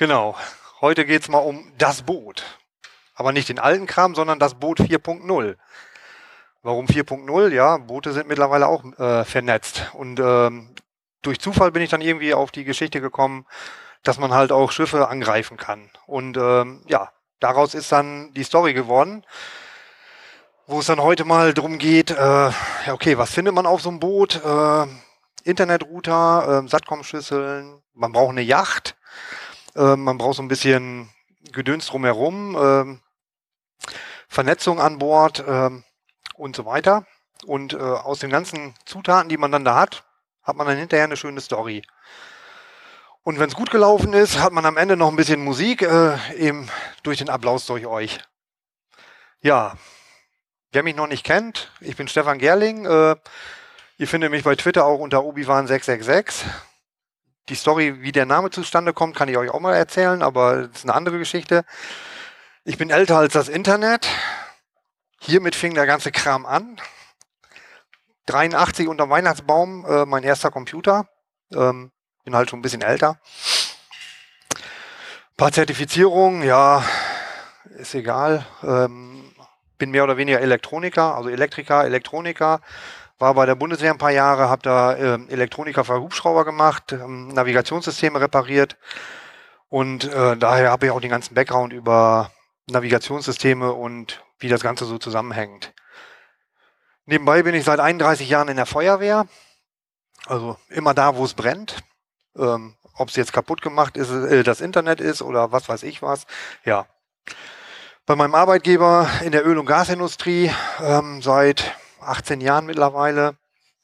Genau. Heute geht es mal um das Boot. Aber nicht den alten Kram, sondern das Boot 4.0. Warum 4.0? Ja, Boote sind mittlerweile auch vernetzt. Und durch Zufall bin ich dann irgendwie auf die Geschichte gekommen, dass man halt auch Schiffe angreifen kann. Und ja, daraus ist dann die Story geworden, wo es dann heute mal drum geht, ja okay, was findet man auf so einem Boot? Internetrouter, Satcom-Schüsseln, man braucht eine Yacht, man braucht so ein bisschen Gedöns drumherum, Vernetzung an Bord und so weiter. Und aus den ganzen Zutaten, die man dann da hat man dann hinterher eine schöne Story. Und wenn es gut gelaufen ist, hat man am Ende noch ein bisschen Musik, eben durch den Applaus durch euch. Ja, wer mich noch nicht kennt, ich bin Stefan Gerling. Ihr findet mich bei Twitter auch unter Obiwan666. Die Story, wie der Name zustande kommt, kann ich euch auch mal erzählen, aber das ist eine andere Geschichte. Ich bin älter als das Internet. Hiermit fing der ganze Kram an. 83 unter Weihnachtsbaum, mein erster Computer. Bin halt schon ein bisschen älter. Ein paar Zertifizierungen, ja, ist egal. Bin mehr oder weniger Elektroniker, also Elektriker, Elektroniker. War bei der Bundeswehr ein paar Jahre, habe da Elektroniker für Hubschrauber gemacht, Navigationssysteme repariert. Und daher habe ich auch den ganzen Background über Navigationssysteme und wie das Ganze so zusammenhängt. Nebenbei bin ich seit 31 Jahren in der Feuerwehr, also immer da, wo es brennt. Ob es jetzt kaputt gemacht ist, das Internet ist oder was weiß ich was. Ja. Bei meinem Arbeitgeber in der Öl- und Gasindustrie seit 18 Jahren mittlerweile.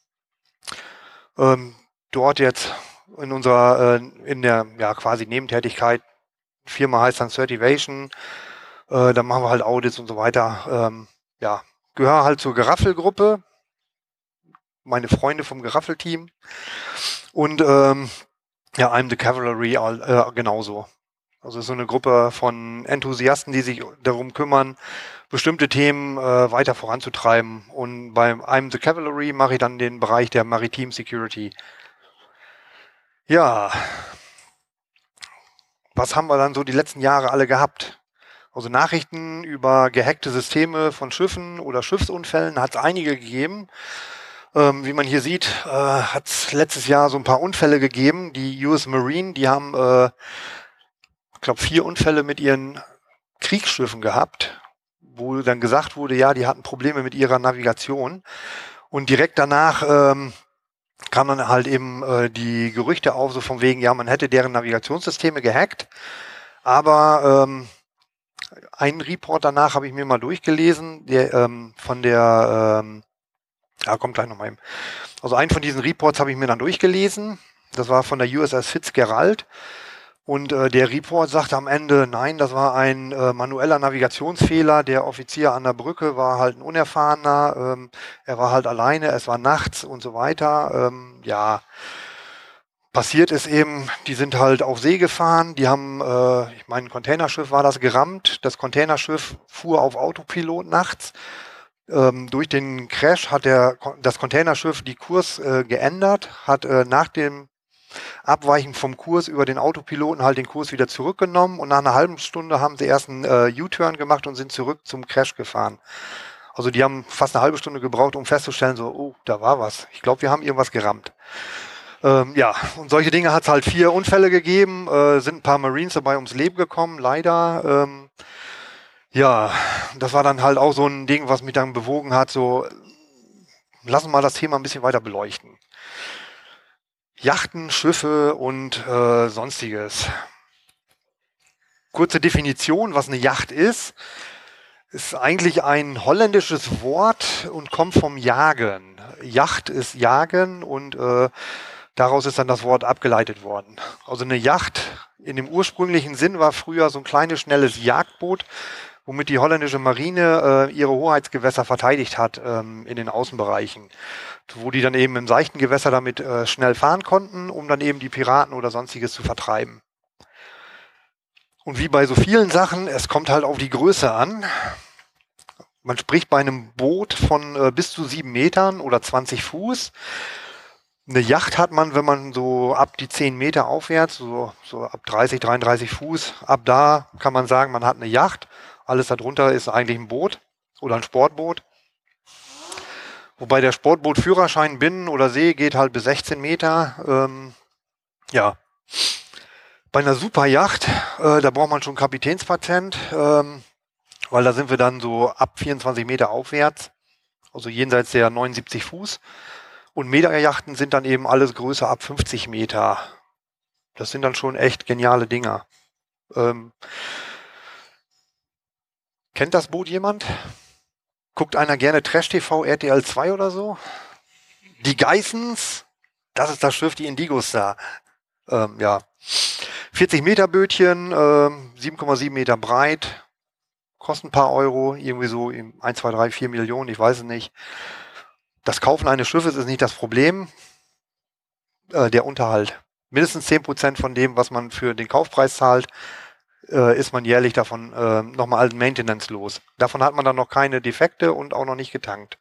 Dort jetzt in unserer, in der ja, quasi Nebentätigkeit, Firma heißt dann Certivation, da machen wir halt Audits und so weiter. Ja, gehöre halt zur Geraffel-Gruppe, meine Freunde vom Geraffel-Team und ja, I'm the Cavalry genauso. Also so eine Gruppe von Enthusiasten, die sich darum kümmern, bestimmte Themen weiter voranzutreiben. Und beim I'm the Cavalry mache ich dann den Bereich der Maritime Security. Ja, was haben wir dann so die letzten Jahre alle gehabt? Also Nachrichten über gehackte Systeme von Schiffen oder Schiffsunfällen hat es einige gegeben. Wie man hier sieht, hat es letztes Jahr so ein paar Unfälle gegeben. Die US Marine, die haben, ich glaube, 4 Unfälle mit ihren Kriegsschiffen gehabt, wo dann gesagt wurde, ja, die hatten Probleme mit ihrer Navigation. Und direkt danach kam dann halt eben die Gerüchte auf, so von wegen, ja, man hätte deren Navigationssysteme gehackt. Aber einen Report danach habe ich mir mal durchgelesen, der von der, ja, kommt gleich nochmal hin. Also einen von diesen Reports habe ich mir dann durchgelesen. Das war von der USS Fitzgerald. Und der Report sagte am Ende, nein, das war ein manueller Navigationsfehler. Der Offizier an der Brücke war halt ein Unerfahrener. Er war halt alleine, es war nachts und so weiter. Ja, passiert ist eben, die sind halt auf See gefahren. Die haben, ich meine, ein Containerschiff war das gerammt. Das Containerschiff fuhr auf Autopilot nachts. Durch den Crash hat das Containerschiff die Kurs geändert, hat nach dem Abweichen vom Kurs über den Autopiloten halt den Kurs wieder zurückgenommen und nach einer halben Stunde haben sie erst einen U-Turn gemacht und sind zurück zum Crash gefahren. Also die haben fast eine halbe Stunde gebraucht, um festzustellen, so, oh, da war was. Ich glaube, wir haben irgendwas gerammt. Ja, und solche Dinge hat es halt 4 Unfälle gegeben, sind ein paar Marines dabei ums Leben gekommen, leider. Ja, das war dann halt auch so ein Ding, was mich dann bewogen hat, so, lassen wir mal das Thema ein bisschen weiter beleuchten. Yachten, Schiffe und sonstiges. Kurze Definition, was eine Yacht ist eigentlich ein holländisches Wort und kommt vom Jagen. Yacht ist Jagen und daraus ist dann das Wort abgeleitet worden. Also eine Yacht in dem ursprünglichen Sinn war früher so ein kleines, schnelles Jagdboot, womit die holländische Marine ihre Hoheitsgewässer verteidigt hat in den Außenbereichen, wo die dann eben im seichten Gewässer damit schnell fahren konnten, um dann eben die Piraten oder sonstiges zu vertreiben. Und wie bei so vielen Sachen, es kommt halt auf die Größe an. Man spricht bei einem Boot von bis zu 7 Metern oder 20 Fuß. Eine Yacht hat man, wenn man so ab die 10 Meter aufwärts, so ab 30, 33 Fuß, ab da kann man sagen, man hat eine Yacht. Alles darunter ist eigentlich ein Boot oder ein Sportboot. Wobei der Sportbootführerschein Binnen oder See geht halt bis 16 Meter. Ja, bei einer Superjacht, da braucht man schon Kapitänspatent, weil da sind wir dann so ab 24 Meter aufwärts, also jenseits der 79 Fuß. Und Meterjachten sind dann eben alles größer ab 50 Meter. Das sind dann schon echt geniale Dinger. Kennt das Boot jemand? Guckt einer gerne Trash TV, RTL 2 oder so? Die Geissens, das ist das Schiff, die Indigo Star. Ja, 40 Meter Bötchen, 7,7 Meter breit, kostet ein paar Euro, irgendwie so 1, 2, 3, 4 Millionen, ich weiß es nicht. Das Kaufen eines Schiffes ist nicht das Problem, der Unterhalt. Mindestens 10% von dem, was man für den Kaufpreis zahlt, ist man jährlich davon nochmal als Maintenance los. Davon hat man dann noch keine Defekte und auch noch nicht getankt.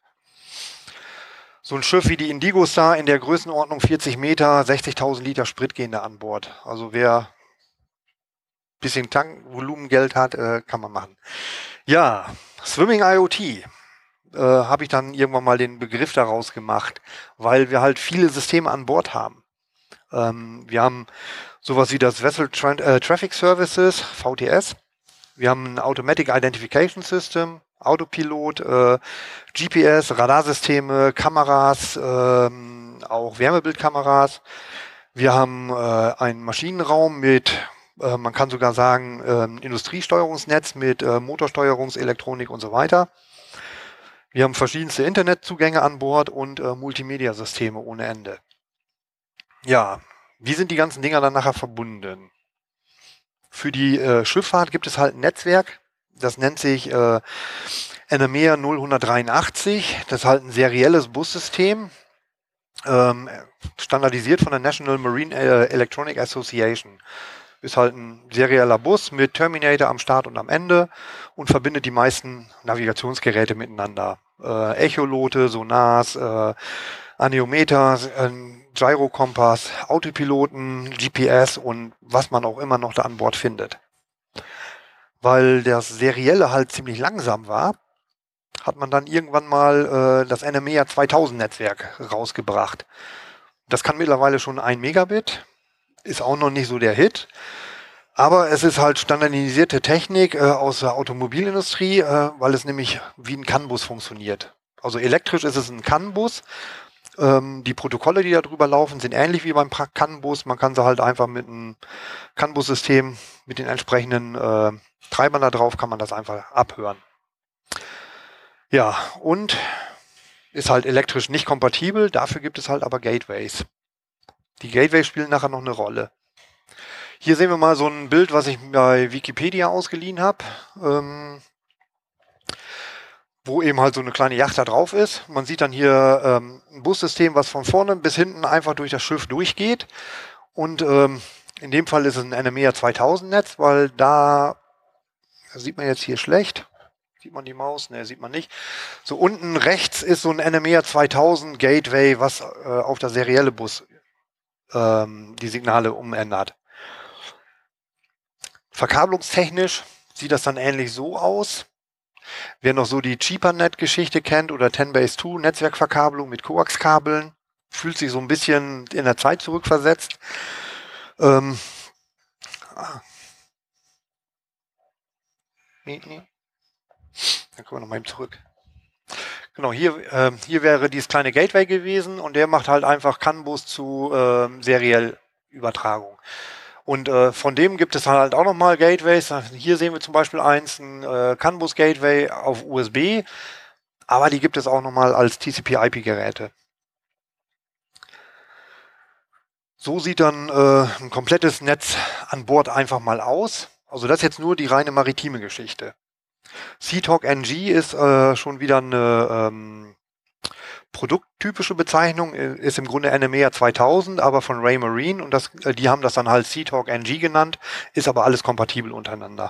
So ein Schiff wie die Indigo Star in der Größenordnung 40 Meter, 60.000 Liter Sprit gehen da an Bord. Also wer ein bisschen Tankvolumengeld hat, kann man machen. Ja, Swimming IoT. Habe ich dann irgendwann mal den Begriff daraus gemacht, weil wir halt viele Systeme an Bord haben. Wir haben sowas wie das Vessel Traffic Services, VTS. Wir haben ein Automatic Identification System, Autopilot, GPS, Radarsysteme, Kameras, auch Wärmebildkameras. Wir haben einen Maschinenraum mit, man kann sogar sagen, Industriesteuerungsnetz mit Motorsteuerungselektronik und so weiter. Wir haben verschiedenste Internetzugänge an Bord und Multimedia-Systeme ohne Ende. Ja, wie sind die ganzen Dinger dann nachher verbunden? Für die Schifffahrt gibt es halt ein Netzwerk, das nennt sich NMEA 0183. Das ist halt ein serielles Bussystem, standardisiert von der National Marine Electronic Association. Ist halt ein serieller Bus mit Terminator am Start und am Ende und verbindet die meisten Navigationsgeräte miteinander. Echolote, Sonars, Aneometer, Gyrokompass, Autopiloten, GPS und was man auch immer noch da an Bord findet. Weil das Serielle halt ziemlich langsam war, hat man dann irgendwann mal das NMEA 2000 Netzwerk rausgebracht. Das kann mittlerweile schon 1 Megabit, ist auch noch nicht so der Hit. Aber es ist halt standardisierte Technik aus der Automobilindustrie, weil es nämlich wie ein CAN-Bus funktioniert. Also elektrisch ist es ein CAN-Bus. Die Protokolle, die da drüber laufen, sind ähnlich wie beim CAN-Bus. Man kann sie halt einfach mit einem CAN-Bus-System, mit den entsprechenden Treibern da drauf, kann man das einfach abhören. Ja, und ist halt elektrisch nicht kompatibel. Dafür gibt es halt aber Gateways. Die Gateways spielen nachher noch eine Rolle. Hier sehen wir mal so ein Bild, was ich bei Wikipedia ausgeliehen habe, wo eben halt so eine kleine Yacht da drauf ist. Man sieht dann hier ein Bussystem, was von vorne bis hinten einfach durch das Schiff durchgeht. Und in dem Fall ist es ein NMEA 2000 Netz, weil da sieht man jetzt hier schlecht. Sieht man die Maus? Ne, sieht man nicht. So unten rechts ist so ein NMEA 2000 Gateway, was auf das serielle Bus die Signale umändert. Verkabelungstechnisch sieht das dann ähnlich so aus. Wer noch so die CheaperNet-Geschichte kennt oder 10BASE-2 Netzwerkverkabelung mit Koaxkabeln, fühlt sich so ein bisschen in der Zeit zurückversetzt. Nee. Dann kommen wir nochmal eben zurück. Genau, hier wäre dieses kleine Gateway gewesen und der macht halt einfach CAN-Bus zu seriell Übertragung. Und von dem gibt es halt auch nochmal Gateways. Hier sehen wir zum Beispiel eins, ein CAN-Bus-Gateway auf USB, aber die gibt es auch nochmal als TCP-IP-Geräte. So sieht dann ein komplettes Netz an Bord einfach mal aus. Also das ist jetzt nur die reine maritime Geschichte. Seatalk NG ist schon wieder eine produkttypische Bezeichnung, ist im Grunde NMEA 2000, aber von Raymarine und die haben das dann halt Seatalk NG genannt, ist aber alles kompatibel untereinander.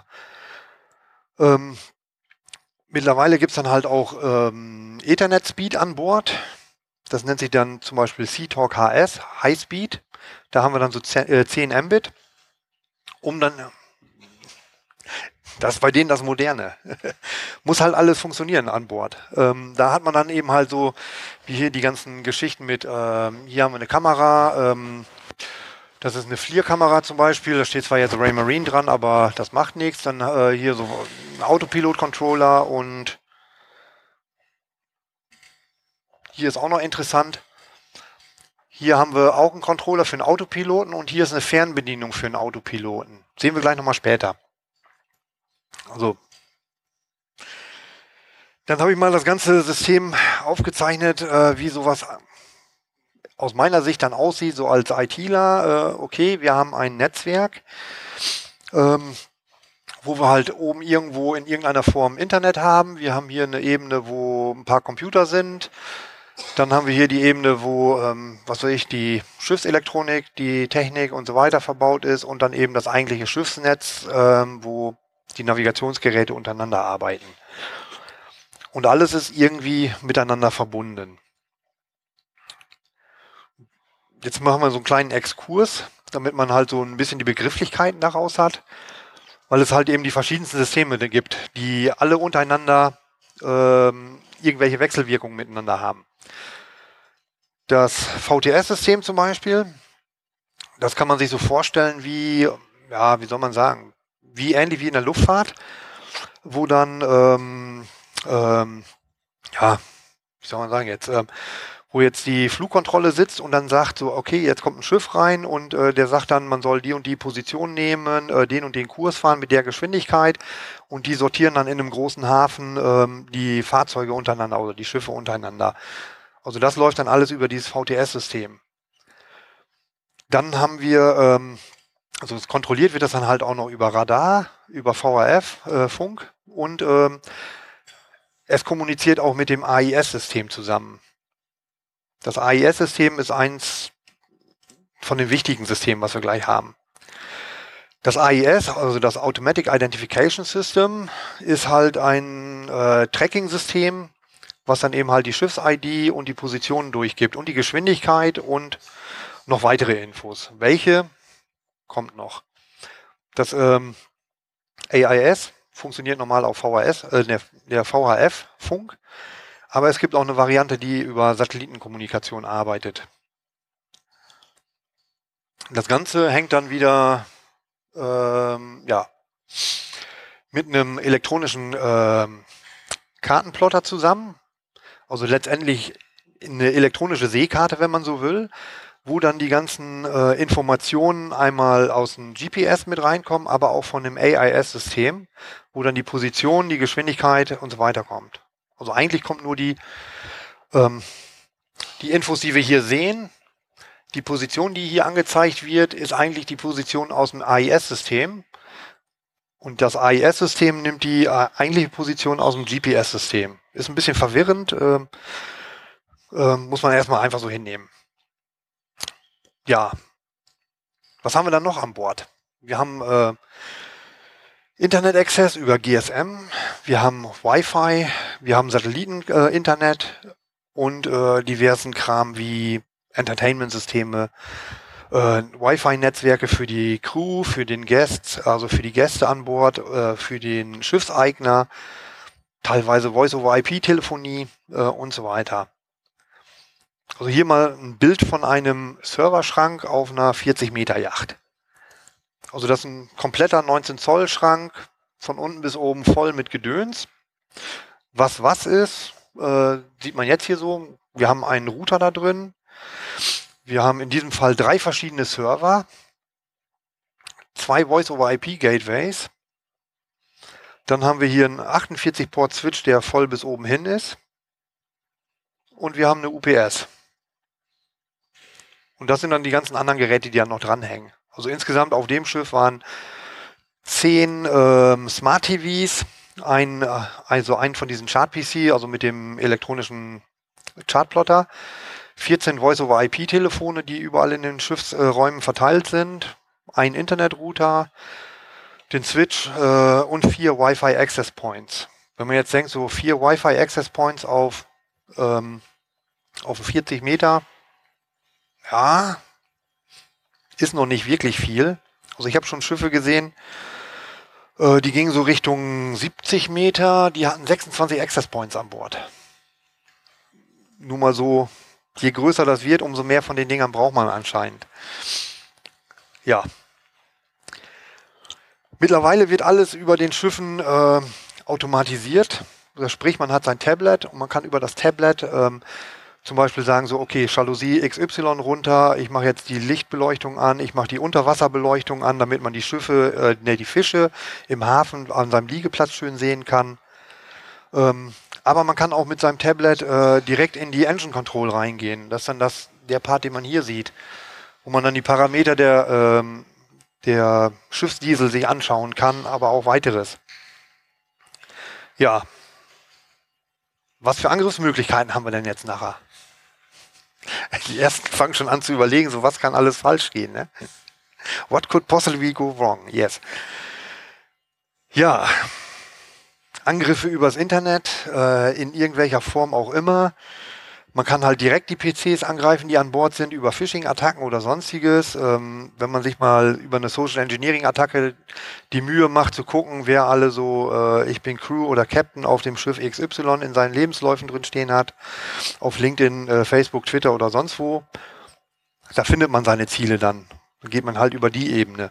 Mittlerweile gibt es dann halt auch Ethernet-Speed an Bord. Das nennt sich dann zum Beispiel CTalk HS, High Speed. Da haben wir dann so 10 Mbit, um dann, das ist bei denen das Moderne. Muss halt alles funktionieren an Bord. Da hat man dann eben halt so, wie hier die ganzen Geschichten mit, hier haben wir eine Kamera, das ist eine FLIR-Kamera zum Beispiel, da steht zwar jetzt Raymarine dran, aber das macht nichts. Dann hier so ein Autopilot-Controller und hier ist auch noch interessant. Hier haben wir auch einen Controller für einen Autopiloten und hier ist eine Fernbedienung für einen Autopiloten. Sehen wir gleich nochmal später. Also, dann habe ich mal das ganze System aufgezeichnet, wie sowas aus meiner Sicht dann aussieht, so als ITler. Okay, wir haben ein Netzwerk, wo wir halt oben irgendwo in irgendeiner Form Internet haben. Wir haben hier eine Ebene, wo ein paar Computer sind. Dann haben wir hier die Ebene, wo, was weiß ich, die Schiffselektronik, die Technik und so weiter verbaut ist und dann eben das eigentliche Schiffsnetz, wo die Navigationsgeräte untereinander arbeiten. Und alles ist irgendwie miteinander verbunden. Jetzt machen wir so einen kleinen Exkurs, damit man halt so ein bisschen die Begrifflichkeiten daraus hat, weil es halt eben die verschiedensten Systeme gibt, die alle untereinander irgendwelche Wechselwirkungen miteinander haben. Das VTS-System zum Beispiel, das kann man sich so vorstellen wie, ja, wie soll man sagen, wie ähnlich wie in der Luftfahrt, wo dann, ja, wie soll man sagen jetzt, wo jetzt die Flugkontrolle sitzt und dann sagt so, okay, jetzt kommt ein Schiff rein und der sagt dann, man soll die und die Position nehmen, den und den Kurs fahren mit der Geschwindigkeit und die sortieren dann in einem großen Hafen die Fahrzeuge untereinander oder die Schiffe untereinander. Also das läuft dann alles über dieses VTS-System. Dann haben wir, also es kontrolliert wird das dann halt auch noch über Radar, über VHF, Funk und es kommuniziert auch mit dem AIS-System zusammen. Das AIS-System ist eins von den wichtigen Systemen, was wir gleich haben. Das AIS, also das Automatic Identification System, ist halt ein Tracking-System, was dann eben halt die Schiffs-ID und die Positionen durchgibt und die Geschwindigkeit und noch weitere Infos. Welche kommt noch? Das AIS funktioniert normal auf VHS, der VHF-Funk, aber es gibt auch eine Variante, die über Satellitenkommunikation arbeitet. Das Ganze hängt dann wieder ja, mit einem elektronischen Kartenplotter zusammen. Also letztendlich eine elektronische Seekarte, wenn man so will, wo dann die ganzen Informationen einmal aus dem GPS mit reinkommen, aber auch von dem AIS-System, wo dann die Position, die Geschwindigkeit und so weiter kommt. Also eigentlich kommt nur die Infos, die wir hier sehen. Die Position, die hier angezeigt wird, ist eigentlich die Position aus dem AIS-System. Und das AIS-System nimmt die eigentliche Position aus dem GPS-System. Ist ein bisschen verwirrend, muss man erstmal einfach so hinnehmen. Ja, was haben wir dann noch an Bord? Wir haben Internet-Access über GSM, wir haben Wi-Fi, wir haben Satelliten-Internet und diversen Kram wie Entertainment-Systeme, Wi-Fi-Netzwerke für die Crew, für den Guest, also für die Gäste an Bord, für den Schiffseigner, teilweise Voice-over-IP-Telefonie und so weiter. Also hier mal ein Bild von einem Serverschrank auf einer 40 Meter Yacht. Also das ist ein kompletter 19 Zoll Schrank, von unten bis oben voll mit Gedöns. Was ist, sieht man jetzt hier so. Wir haben einen Router da drin. Wir haben in diesem Fall 3 verschiedene Server, 2 Voice-over-IP-Gateways. Dann haben wir hier einen 48-Port-Switch, der voll bis oben hin ist. Und wir haben eine UPS. Und das sind dann die ganzen anderen Geräte, die dann noch dranhängen. Also insgesamt auf dem Schiff waren 10 Smart TVs, also ein von diesen Chart-PC, also mit dem elektronischen Chartplotter, 14 Voice-over-IP-Telefone, die überall in den Schiffsräumen verteilt sind, ein Internetrouter, den Switch und 4 Wi-Fi Access Points. Wenn man jetzt denkt, so 4 Wi-Fi Access Points auf auf 40 Meter. Ja, ist noch nicht wirklich viel. Also ich habe schon Schiffe gesehen, die gingen so Richtung 70 Meter, die hatten 26 Access Points an Bord. Nur mal so, je größer das wird, umso mehr von den Dingern braucht man anscheinend. Ja. Mittlerweile wird alles über den Schiffen automatisiert. Also sprich, man hat sein Tablet und man kann über das Tablet zum Beispiel sagen so, okay, Jalousie XY runter, ich mache jetzt die Lichtbeleuchtung an, ich mache die Unterwasserbeleuchtung an, damit man die die Fische im Hafen an seinem Liegeplatz schön sehen kann. Aber man kann auch mit seinem Tablet direkt in die Engine Control reingehen. Das ist dann der Part, den man hier sieht, wo man dann die Parameter der Schiffsdiesel sich anschauen kann, aber auch weiteres. Ja. Was für Angriffsmöglichkeiten haben wir denn jetzt nachher? Die ersten fangen schon an zu überlegen, so was kann alles falsch gehen, ne? What could possibly go wrong? Yes. Ja. Angriffe übers Internet, in irgendwelcher Form auch immer. Man kann halt direkt die PCs angreifen, die an Bord sind, über Phishing-Attacken oder sonstiges. Wenn man sich mal über eine Social Engineering-Attacke die Mühe macht, zu gucken, wer alle so ich bin Crew oder Captain auf dem Schiff XY in seinen Lebensläufen drin stehen hat, auf LinkedIn, Facebook, Twitter oder sonst wo, da findet man seine Ziele dann. Dann geht man halt über die Ebene.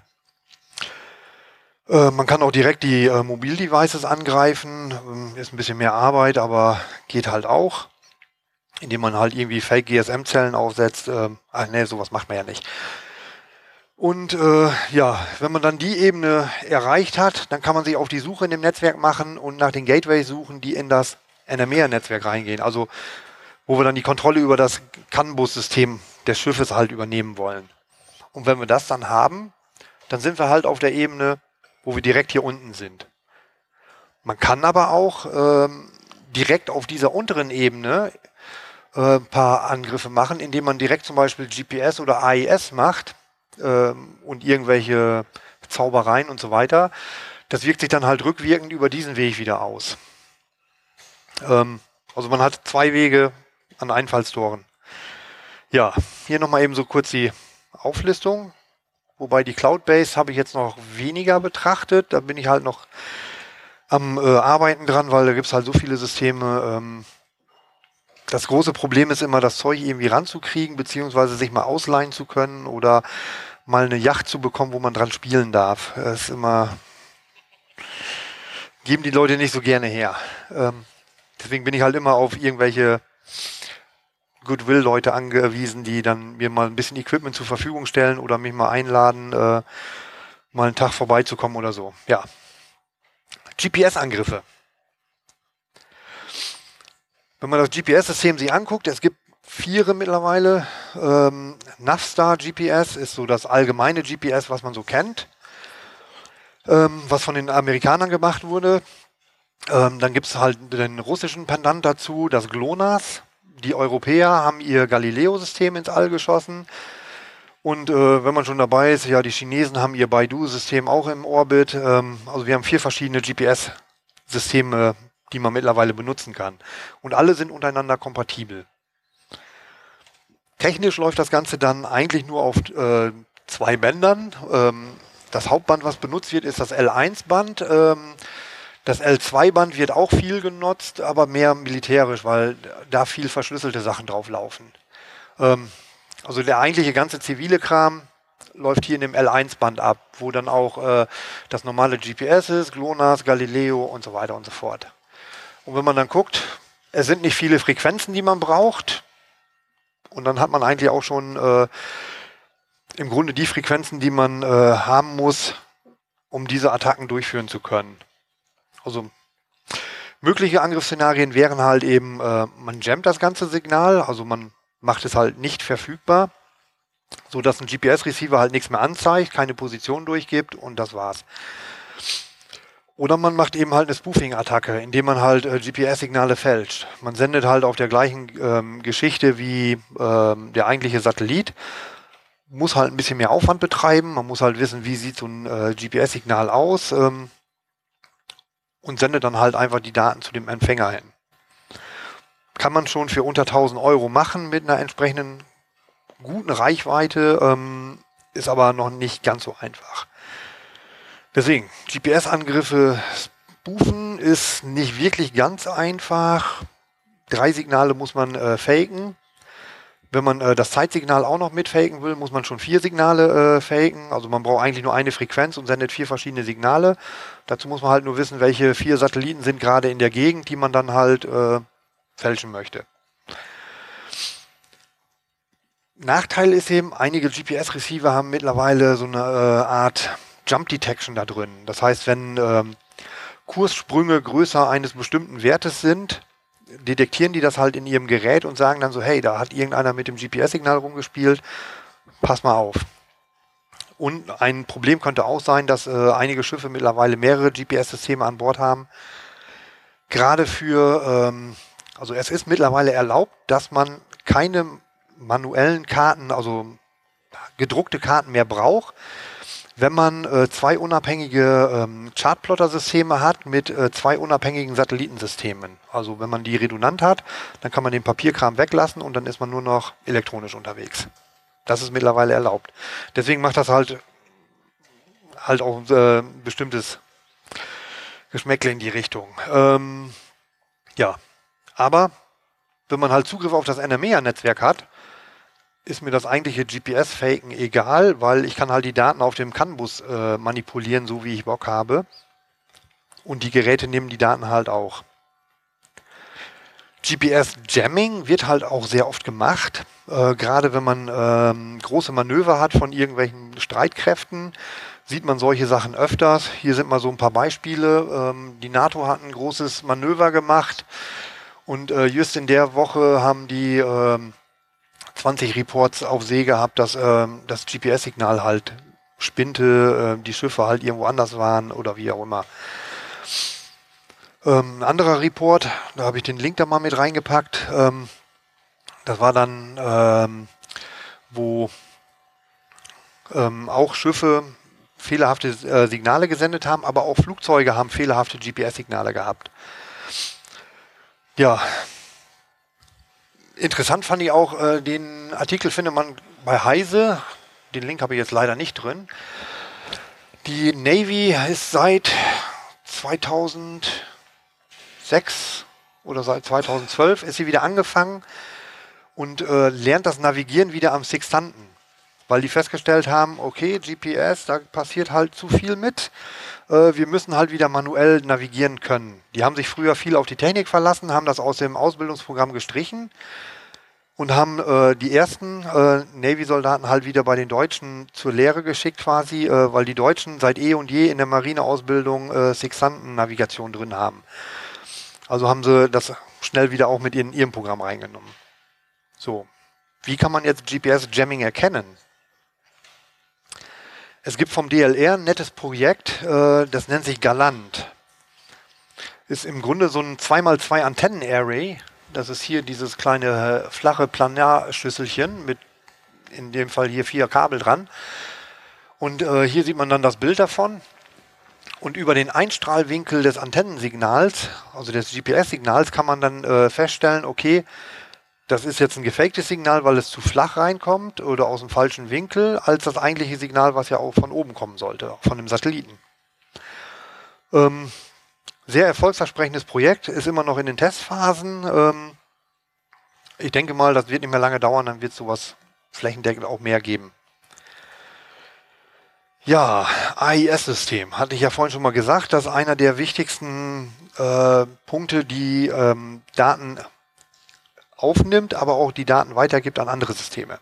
Man kann auch direkt die Mobildevices angreifen. Ist ein bisschen mehr Arbeit, aber geht halt auch. Indem man halt irgendwie Fake-GSM-Zellen aufsetzt. Sowas macht man ja nicht. Und wenn man dann die Ebene erreicht hat, dann kann man sich auf die Suche in dem Netzwerk machen und nach den Gateways suchen, die in das NMR-Netzwerk reingehen. Also wo wir dann die Kontrolle über das CAN-Bus-System des Schiffes halt übernehmen wollen. Und wenn wir das dann haben, dann sind wir halt auf der Ebene, wo wir direkt hier unten sind. Man kann aber auch direkt auf dieser unteren Ebene ein paar Angriffe machen, indem man direkt zum Beispiel GPS oder AIS macht und irgendwelche Zaubereien und so weiter. Das wirkt sich dann halt rückwirkend über diesen Weg wieder aus. Also man hat zwei Wege an Einfallstoren. Ja, hier nochmal eben so kurz die Auflistung. Wobei die Cloud-Base habe ich jetzt noch weniger betrachtet. Da bin ich halt noch am Arbeiten dran, weil da gibt es halt so viele Systeme. Das große Problem ist immer, das Zeug irgendwie ranzukriegen, beziehungsweise sich mal ausleihen zu können oder mal eine Yacht zu bekommen, wo man dran spielen darf. Das ist immer, geben die Leute nicht so gerne her. Deswegen bin ich halt immer auf irgendwelche Goodwill-Leute angewiesen, die dann mir mal ein bisschen Equipment zur Verfügung stellen oder mich mal einladen, mal einen Tag vorbeizukommen oder so. Ja. GPS-Angriffe. Wenn man das GPS-System sich anguckt, es gibt 4 mittlerweile. Navstar GPS ist so das allgemeine GPS, was man so kennt, was von den Amerikanern gemacht wurde. Dann gibt es halt den russischen Pendant dazu, das GLONASS. Die Europäer haben ihr Galileo-System ins All geschossen. Und wenn man schon dabei ist, ja, die Chinesen haben ihr Baidu-System auch im Orbit. Also wir haben 4 verschiedene GPS-Systeme, die man mittlerweile benutzen kann. Und alle sind untereinander kompatibel. Technisch läuft das Ganze dann eigentlich nur auf 2 Bändern. Das Hauptband, was benutzt wird, ist das L1-Band. Das L2-Band wird auch viel genutzt, aber mehr militärisch, weil da viel verschlüsselte Sachen drauf laufen. Also der eigentliche ganze zivile Kram läuft hier in dem L1-Band ab, wo dann auch das normale GPS ist, GLONASS, Galileo und so weiter und so fort. Und wenn man dann guckt, es sind nicht viele Frequenzen, die man braucht. Und dann hat man eigentlich auch schon im Grunde die Frequenzen, die man haben muss, um diese Attacken durchführen zu können. Also mögliche Angriffsszenarien wären halt eben, man jammt das ganze Signal, also man macht es halt nicht verfügbar, so dass ein GPS-Receiver halt nichts mehr anzeigt, keine Position durchgibt und das war's. Oder man macht eben halt eine Spoofing-Attacke, indem man halt GPS-Signale fälscht. Man sendet halt auf der gleichen Geschichte wie der eigentliche Satellit, muss halt ein bisschen mehr Aufwand betreiben, man muss halt wissen, wie sieht so ein GPS-Signal aus und sendet dann halt einfach die Daten zu dem Empfänger hin. Kann man schon für unter 1.000 € machen mit einer entsprechenden guten Reichweite, ist aber noch nicht ganz so einfach. Deswegen, GPS-Angriffe spoofen ist nicht wirklich ganz einfach. 3 Signale muss man faken. Wenn man das Zeitsignal auch noch mitfaken will, muss man schon 4 Signale faken. Also man braucht eigentlich nur eine Frequenz und sendet 4 verschiedene Signale. Dazu muss man halt nur wissen, welche 4 Satelliten sind gerade in der Gegend, die man dann halt fälschen möchte. Nachteil ist eben, einige GPS-Receiver haben mittlerweile so eine Art Jump Detection da drin. Das heißt, wenn Kurssprünge größer eines bestimmten Wertes sind, detektieren die das halt in ihrem Gerät und sagen dann so, hey, da hat irgendeiner mit dem GPS-Signal rumgespielt, pass mal auf. Und ein Problem könnte auch sein, dass einige Schiffe mittlerweile mehrere GPS-Systeme an Bord haben. Gerade also es ist mittlerweile erlaubt, dass man keine manuellen Karten, also gedruckte Karten mehr braucht, wenn man 2 unabhängige Chartplotter-Systeme hat mit 2 unabhängigen Satellitensystemen. Also wenn man die redundant hat, dann kann man den Papierkram weglassen und dann ist man nur noch elektronisch unterwegs. Das ist mittlerweile erlaubt. Deswegen macht das halt auch bestimmtes Geschmäckle in die Richtung. Ja, aber wenn man halt Zugriff auf das NMEA-Netzwerk hat, ist mir das eigentliche GPS-Faken egal, weil ich kann halt die Daten auf dem CAN-Bus manipulieren, so wie ich Bock habe. Und die Geräte nehmen die Daten halt auch. GPS-Jamming wird halt auch sehr oft gemacht, gerade wenn man große Manöver hat von irgendwelchen Streitkräften, sieht man solche Sachen öfters. Hier sind mal so ein paar Beispiele. Die NATO hat ein großes Manöver gemacht und just in der Woche haben die 20 Reports auf See gehabt, dass das GPS-Signal halt spinnte, die Schiffe halt irgendwo anders waren oder wie auch immer. Ein anderer Report, da habe ich den Link da mal mit reingepackt, das war dann, wo auch Schiffe fehlerhafte Signale gesendet haben, aber auch Flugzeuge haben fehlerhafte GPS-Signale gehabt. Ja, interessant fand ich auch, den Artikel findet man bei Heise, den Link habe ich jetzt leider nicht drin. Die Navy ist seit 2006 oder seit 2012 ist sie wieder angefangen und lernt das Navigieren wieder am Sextanten, weil die festgestellt haben, okay, GPS, da passiert halt zu viel mit. Wir müssen halt wieder manuell navigieren können. Die haben sich früher viel auf die Technik verlassen, haben das aus dem Ausbildungsprogramm gestrichen und haben die ersten Navy-Soldaten halt wieder bei den Deutschen zur Lehre geschickt quasi, weil die Deutschen seit eh und je in der Marineausbildung Sextanten-Navigation drin haben. Also haben sie das schnell wieder auch mit in ihrem Programm reingenommen. So, wie kann man jetzt GPS-Jamming erkennen? Es gibt vom DLR ein nettes Projekt, das nennt sich Galant. Ist im Grunde so ein 2x2 Antennen-Array. Das ist hier dieses kleine flache Planarschüsselchen mit in dem Fall hier 4 Kabel dran. Und hier sieht man dann das Bild davon. Und über den Einstrahlwinkel des Antennensignals, also des GPS-Signals, kann man dann feststellen, okay, das ist jetzt ein gefaktes Signal, weil es zu flach reinkommt oder aus dem falschen Winkel, als das eigentliche Signal, was ja auch von oben kommen sollte, von dem Satelliten. Sehr erfolgsversprechendes Projekt, ist immer noch in den Testphasen. Ich denke mal, das wird nicht mehr lange dauern, dann wird es sowas flächendeckend auch mehr geben. Ja, AIS-System, hatte ich ja vorhin schon mal gesagt, das ist einer der wichtigsten Punkte, die Daten aufnimmt, aber auch die Daten weitergibt an andere Systeme.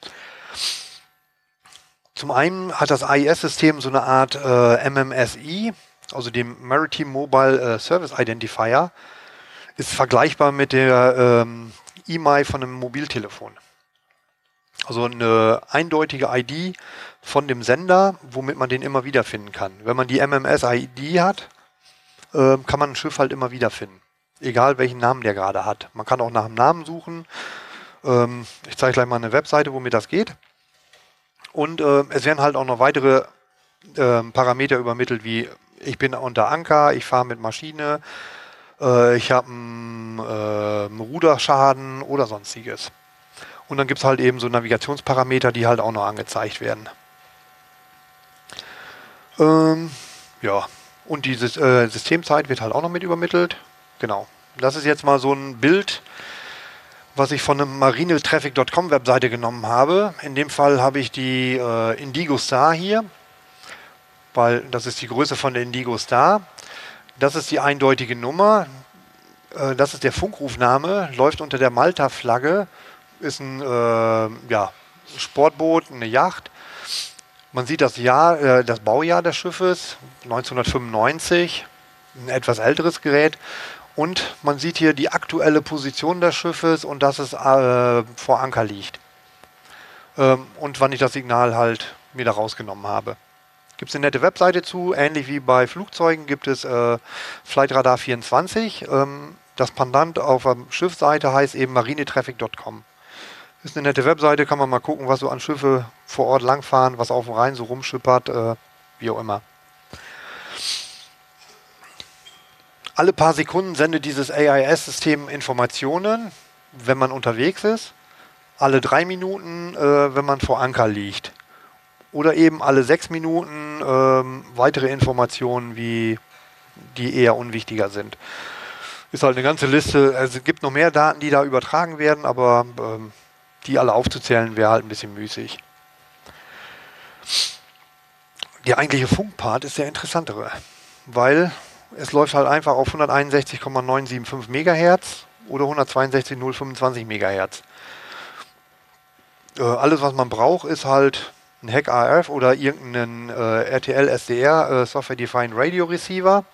Zum einen hat das AIS-System so eine Art MMSI, also dem Maritime Mobile Service Identifier, ist vergleichbar mit der IMEI von einem Mobiltelefon. Also eine eindeutige ID von dem Sender, womit man den immer wieder finden kann. Wenn man die MMS-ID hat, kann man ein Schiff halt immer wieder finden. Egal welchen Namen der gerade hat. Man kann auch nach dem Namen suchen. Ich zeige gleich mal eine Webseite, womit das geht. Und es werden halt auch noch weitere Parameter übermittelt, wie ich bin unter Anker, ich fahre mit Maschine, ich habe einen Ruderschaden oder sonstiges. Und dann gibt es halt eben so Navigationsparameter, die halt auch noch angezeigt werden. Ja, und die Systemzeit wird halt auch noch mit übermittelt. Genau. Das ist jetzt mal so ein Bild, was ich von einer marinetraffic.com Webseite genommen habe. In dem Fall habe ich die Indigo Star hier, weil das ist die Größe von der Indigo Star. Das ist die eindeutige Nummer. Das ist der Funkrufname, läuft unter der Malta-Flagge, ist ein Sportboot, eine Yacht. Man sieht das Baujahr des Schiffes, 1995, ein etwas älteres Gerät. Und man sieht hier die aktuelle Position des Schiffes und dass es vor Anker liegt. Und wann ich das Signal halt mir da rausgenommen habe. Gibt es eine nette Webseite zu, ähnlich wie bei Flugzeugen gibt es Flightradar 24. Das Pendant auf der Schiffsseite heißt eben marinetraffic.com. Ist eine nette Webseite, kann man mal gucken, was so an Schiffe vor Ort langfahren, was auf dem Rhein so rumschippert, wie auch immer. Alle paar Sekunden sendet dieses AIS-System Informationen, wenn man unterwegs ist. Alle 3 Minuten, wenn man vor Anker liegt. Oder eben alle 6 Minuten weitere Informationen, die eher unwichtiger sind. Ist halt eine ganze Liste. Also es gibt noch mehr Daten, die da übertragen werden, aber die alle aufzuzählen wäre halt ein bisschen müßig. Der eigentliche Funkpart ist der interessantere, weil es läuft halt einfach auf 161,975 MHz oder 162,025 MHz. Alles, was man braucht, ist halt ein HEC ARF oder irgendeinen RTL SDR Software Defined Radio Receiver.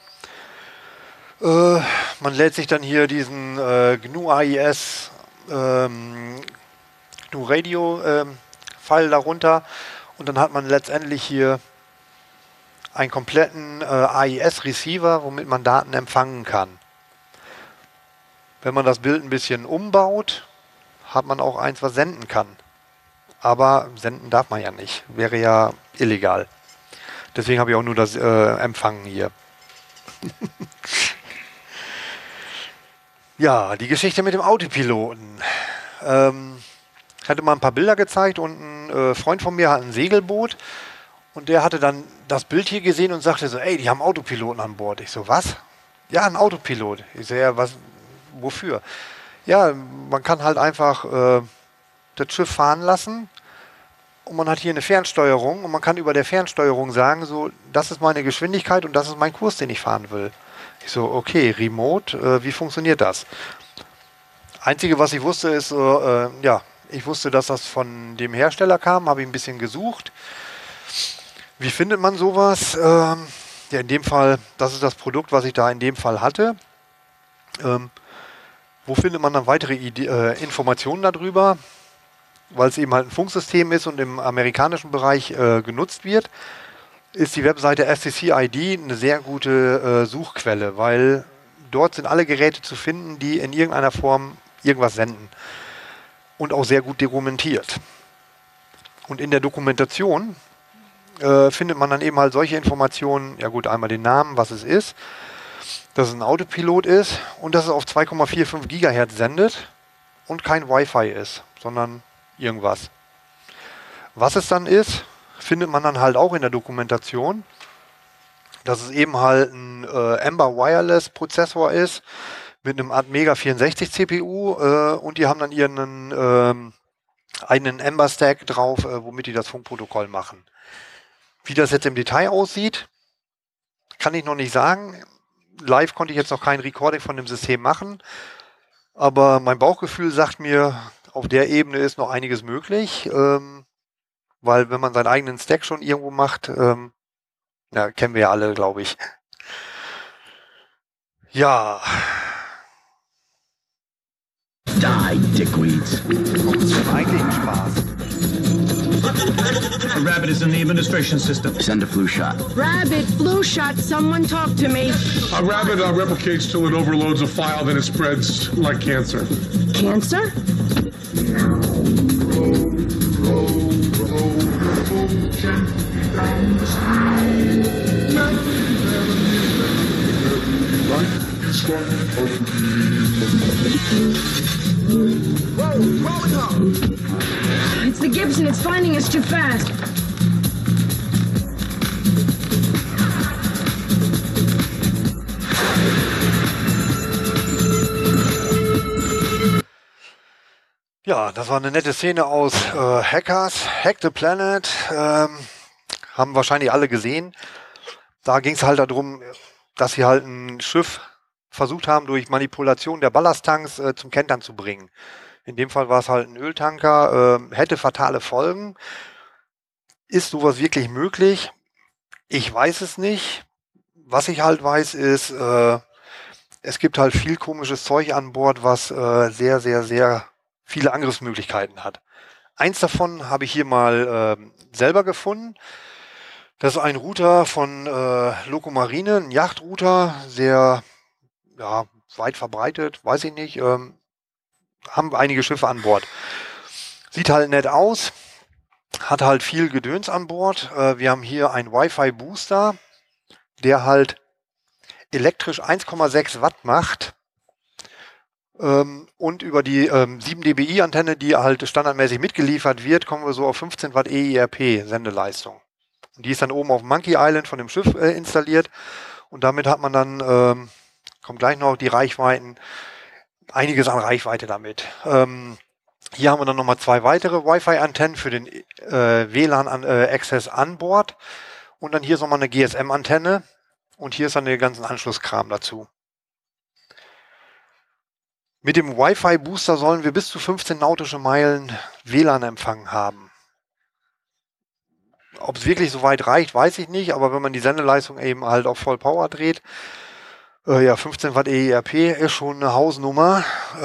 Man lädt sich dann hier diesen GNU AIS GNU Radio File darunter und dann hat man letztendlich hier einen kompletten AIS Receiver, womit man Daten empfangen kann. Wenn man das Bild ein bisschen umbaut, hat man auch eins, was senden kann. Aber senden darf man ja nicht. Wäre ja illegal. Deswegen habe ich auch nur das Empfangen hier. Ja, die Geschichte mit dem Autopiloten. Ich hatte mal ein paar Bilder gezeigt und ein Freund von mir hat ein Segelboot und der hatte dann das Bild hier gesehen und sagte so, ey, die haben Autopiloten an Bord. Ich so, was? Ja, ein Autopilot. Ich so, ja, was, wofür? Ja, man kann halt einfach das Schiff fahren lassen und man hat hier eine Fernsteuerung und man kann über der Fernsteuerung sagen, so, das ist meine Geschwindigkeit und das ist mein Kurs, den ich fahren will. Ich so, okay, remote, wie funktioniert das? Einzige, was ich wusste, ist so, ich wusste, dass das von dem Hersteller kam, habe ich ein bisschen gesucht. Wie findet man sowas? Ja, in dem Fall, das ist das Produkt, was ich da in dem Fall hatte. Wo findet man dann weitere Informationen darüber? Weil es eben halt ein Funksystem ist und im amerikanischen Bereich genutzt wird, ist die Webseite STC-ID eine sehr gute Suchquelle, weil dort sind alle Geräte zu finden, die in irgendeiner Form irgendwas senden. Und auch sehr gut dokumentiert. Und in der Dokumentation findet man dann eben halt solche Informationen, ja gut, einmal den Namen, was es ist, dass es ein Autopilot ist und dass es auf 2,45 GHz sendet und kein Wi-Fi ist, sondern irgendwas. Was es dann ist, findet man dann halt auch in der Dokumentation, dass es eben halt ein Ember Wireless Prozessor ist, mit einem Atmega 64 CPU und die haben dann ihren eigenen Ember Stack drauf, womit die das Funkprotokoll machen. Wie das jetzt im Detail aussieht, kann ich noch nicht sagen. Live konnte ich jetzt noch kein Recording von dem System machen, aber mein Bauchgefühl sagt mir, auf der Ebene ist noch einiges möglich, weil wenn man seinen eigenen Stack schon irgendwo macht, kennen wir ja alle, glaube ich. Ja. Die, dickweeds. Das ist eigentlich ein Spaß. A Rabbit is in the administration system. Send a flu shot. Rabbit, flu shot, someone talk to me. A rabbit replicates till it overloads a file, then it spreads like cancer. Cancer? It's the Gibson. It's finding us too fast. Ja, das war eine nette Szene aus Hackers, Hack the Planet, haben wahrscheinlich alle gesehen. Da ging es halt darum, dass sie halt ein Schiff versucht haben, durch Manipulation der Ballasttanks zum Kentern zu bringen. In dem Fall war es halt ein Öltanker, hätte fatale Folgen. Ist sowas wirklich möglich? Ich weiß es nicht. Was ich halt weiß, ist, es gibt halt viel komisches Zeug an Bord, was sehr, sehr, sehr viele Angriffsmöglichkeiten hat. Eins davon habe ich hier mal selber gefunden. Das ist ein Router von Locomarine, ein Yachtrouter, sehr weit verbreitet, weiß ich nicht. Haben einige Schiffe an Bord. Sieht halt nett aus, hat halt viel Gedöns an Bord. Wir haben hier einen Wi-Fi-Booster, der halt elektrisch 1,6 Watt macht. Und über die 7 dBi-Antenne, die halt standardmäßig mitgeliefert wird, kommen wir so auf 15 Watt EIRP-Sendeleistung. Und die ist dann oben auf Monkey Island von dem Schiff installiert. Und damit hat man dann, kommt gleich noch die Reichweiten, einiges an Reichweite damit. Hier haben wir dann nochmal 2 weitere Wi-Fi-Antennen für den WLAN-Access an Bord. Und dann hier ist nochmal eine GSM-Antenne. Und hier ist dann der ganzen Anschlusskram dazu. Mit dem Wi-Fi-Booster sollen wir bis zu 15 nautische Meilen WLAN-Empfang haben. Ob es wirklich so weit reicht, weiß ich nicht, aber wenn man die Sendeleistung eben halt auf Vollpower dreht, 15 Watt EIRP ist schon eine Hausnummer,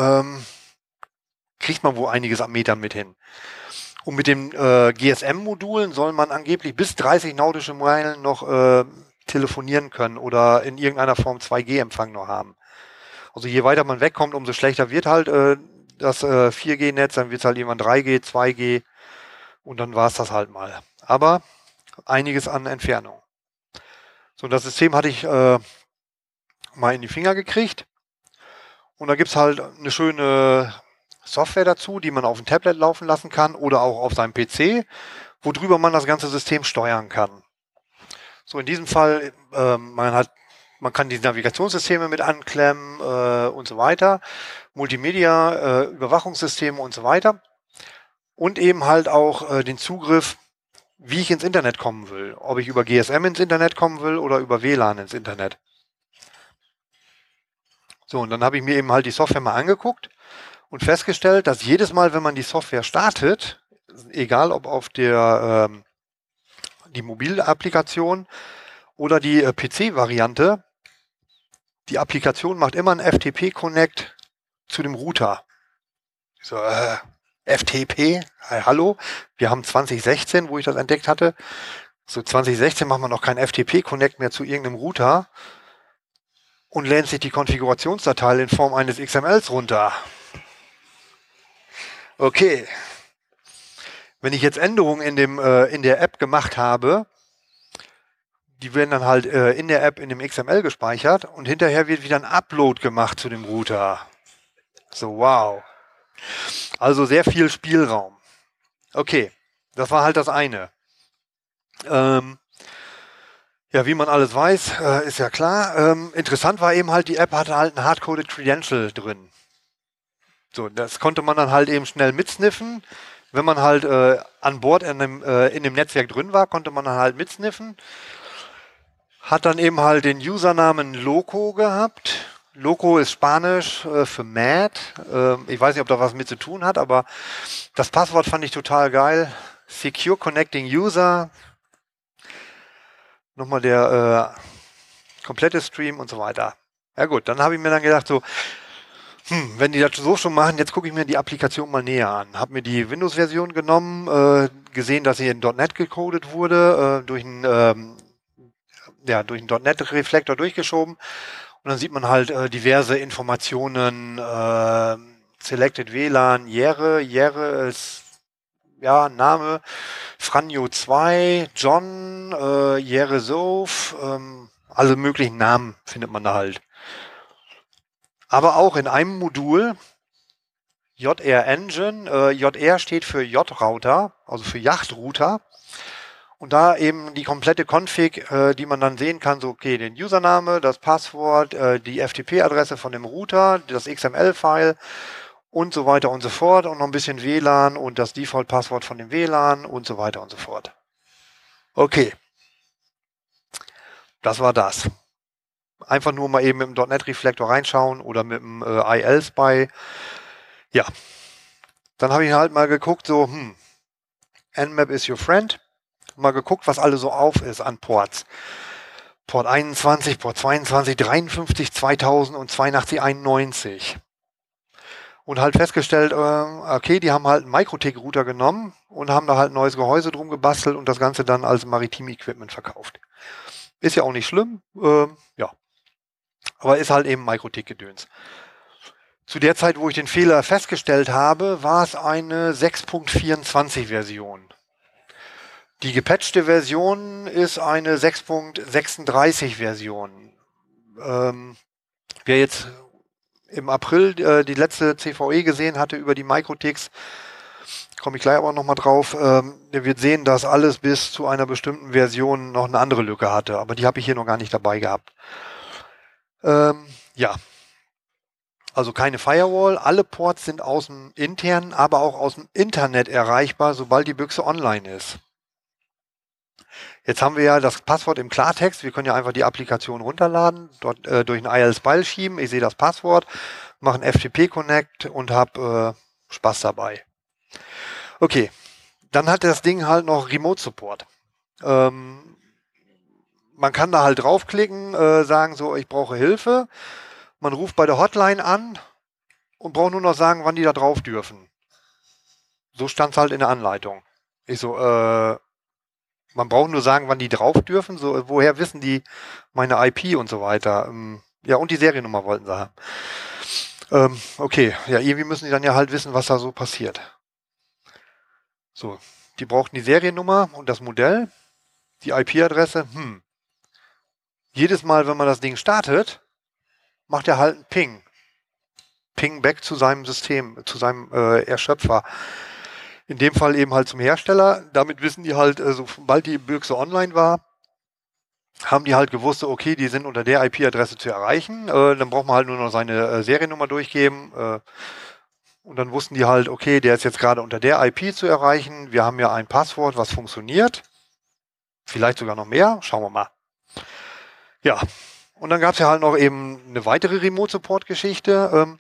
kriegt man wohl einiges am Metern mit hin. Und mit den GSM-Modulen soll man angeblich bis 30 nautische Meilen noch telefonieren können oder in irgendeiner Form 2G-Empfang noch haben. Also je weiter man wegkommt, umso schlechter wird halt das 4G-Netz, dann wird es halt irgendwann 3G, 2G und dann war es das halt mal. Aber einiges an Entfernung. So, das System hatte ich mal in die Finger gekriegt und da gibt es halt eine schöne Software dazu, die man auf dem Tablet laufen lassen kann oder auch auf seinem PC, worüber man das ganze System steuern kann. So, in diesem Fall, man kann die Navigationssysteme mit anklemmen und so weiter, Multimedia, Überwachungssysteme und so weiter und eben halt auch den Zugriff, wie ich ins Internet kommen will. Ob ich über GSM ins Internet kommen will oder über WLAN ins Internet. So, und dann habe ich mir eben halt die Software mal angeguckt und festgestellt, dass jedes Mal, wenn man die Software startet, egal ob auf der die Mobilapplikation oder die PC-Variante, die Applikation macht immer einen FTP-Connect zu dem Router. Ich so, FTP? Hallo? Wir haben 2016, wo ich das entdeckt hatte. So 2016 macht man noch keinen FTP-Connect mehr zu irgendeinem Router und lädt sich die Konfigurationsdatei in Form eines XMLs runter. Okay. Wenn ich jetzt Änderungen in der App gemacht habe, die werden dann halt in der App in dem XML gespeichert und hinterher wird wieder ein Upload gemacht zu dem Router. So, wow. Also sehr viel Spielraum. Okay, das war halt das eine. Ja, wie man alles weiß, ist ja klar. Interessant war eben halt, die App hatte halt ein Hardcoded Credential drin. So, das konnte man dann halt eben schnell mitsniffen. Wenn man halt an Bord in dem Netzwerk drin war, konnte man dann halt mitsniffen. Hat dann eben halt den Usernamen Loco gehabt. Loco ist Spanisch für Mad. Ich weiß nicht, ob da was mit zu tun hat, aber das Passwort fand ich total geil. Secure Connecting User. Nochmal der komplette Stream und so weiter. Ja gut, dann habe ich mir dann gedacht so, wenn die das so schon machen, jetzt gucke ich mir die Applikation mal näher an. Habe mir die Windows-Version genommen, gesehen, dass sie in .NET gecodet wurde, durch einen .NET-Reflektor durchgeschoben. Und dann sieht man halt diverse Informationen, Selected WLAN, Jere ist Name, Franjo 2, John, Jere Sof, alle möglichen Namen findet man da halt. aber auch in einem Modul JR Engine. JR steht für J-Router, also für Yacht-Router. Und da eben die komplette Config, die man dann sehen kann, so okay, den Username, das Passwort, die FTP-Adresse von dem Router, das XML-File und so weiter und so fort und noch ein bisschen WLAN und das Default-Passwort von dem WLAN und so weiter und so fort. Okay, das war das. Einfach nur mal eben mit dem .NET Reflector reinschauen oder mit dem IL-Spy. Ja, dann habe ich halt mal geguckt, so, Nmap is your friend. Mal geguckt, was alles so auf ist an Ports. Port 21, Port 22, 53, 2000 und 82, 91. Und halt festgestellt, okay, die haben halt einen Microtik-Router genommen und haben da halt ein neues Gehäuse drum gebastelt und das Ganze dann als Maritim-Equipment verkauft. Ist ja auch nicht schlimm, ja. Aber ist halt eben Microtik-Gedöns. Zu der Zeit, wo ich den Fehler festgestellt habe, war es eine 6.24 Version. Die gepatchte Version ist eine 6.36 Version. Wer jetzt im April die letzte CVE gesehen hatte über die Microtiks, komme ich gleich aber nochmal drauf, der wird sehen, dass alles bis zu einer bestimmten Version noch eine andere Lücke hatte, aber die habe ich hier noch gar nicht dabei gehabt. Ja, also keine Firewall, alle Ports sind aus dem internen, aber auch aus dem Internet erreichbar, sobald die Büchse online ist. Jetzt haben wir ja das Passwort im Klartext. Wir können ja einfach die Applikation runterladen, dort durch einen IL-Spy schieben. Ich sehe das Passwort, mache einen FTP-Connect und habe Spaß dabei. Okay, dann hat das Ding halt noch Remote-Support. Man kann da halt draufklicken, sagen so, ich brauche Hilfe. Man ruft bei der Hotline an und braucht nur noch sagen, wann die da drauf dürfen. So stand es halt in der Anleitung. Ich so, man braucht nur sagen, wann die drauf dürfen. So, woher wissen die meine IP und so weiter? Ja, und die Seriennummer wollten sie haben. Okay, ja, irgendwie müssen die dann ja halt wissen, was da so passiert. So, die brauchten die Seriennummer und das Modell, die IP-Adresse. Jedes Mal, wenn man das Ding startet, macht er halt einen Ping. Ping back zu seinem System, zu seinem Erschöpfer. In dem Fall eben halt zum Hersteller. Damit wissen die halt, sobald die Büchse online war, haben die halt gewusst, okay, die sind unter der IP-Adresse zu erreichen. Dann braucht man halt nur noch seine Seriennummer durchgeben. Und dann wussten die halt, okay, der ist jetzt gerade unter der IP zu erreichen. Wir haben ja ein Passwort, was funktioniert. Vielleicht sogar noch mehr. Schauen wir mal. Ja, und dann gab es ja halt noch eben eine weitere Remote-Support-Geschichte.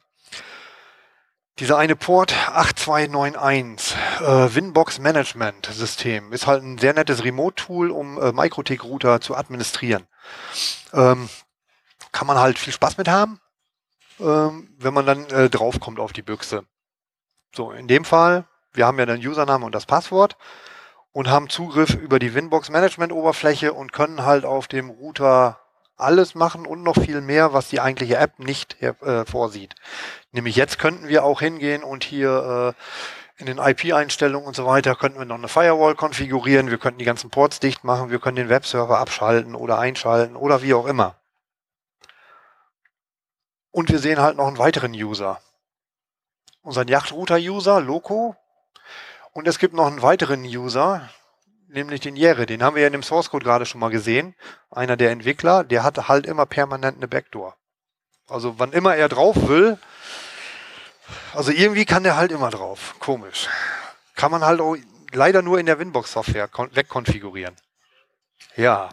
Dieser eine Port 8291, Winbox Management System, ist halt ein sehr nettes Remote-Tool, um Microtik-Router zu administrieren. Kann man halt viel Spaß mit haben, wenn man dann draufkommt auf die Büchse. So, in dem Fall, wir haben ja den Username und das Passwort und haben Zugriff über die Winbox Management Oberfläche und können halt auf dem Router alles machen und noch viel mehr, was die eigentliche App nicht vorsieht. Nämlich jetzt könnten wir auch hingehen und hier in den IP-Einstellungen und so weiter könnten wir noch eine Firewall konfigurieren, wir könnten die ganzen Ports dicht machen, wir können den Webserver abschalten oder einschalten oder wie auch immer. Und wir sehen halt noch einen weiteren User. Unseren Yacht-Router-User, Loco. Und es gibt noch einen weiteren User, nämlich den Jere. Den haben wir ja in dem Source-Code gerade schon mal gesehen. Einer der Entwickler, der hat halt immer permanent eine Backdoor. Also wann immer er drauf will, also irgendwie kann der halt immer drauf. Komisch. Kann man halt auch leider nur in der Winbox-Software wegkonfigurieren. Ja.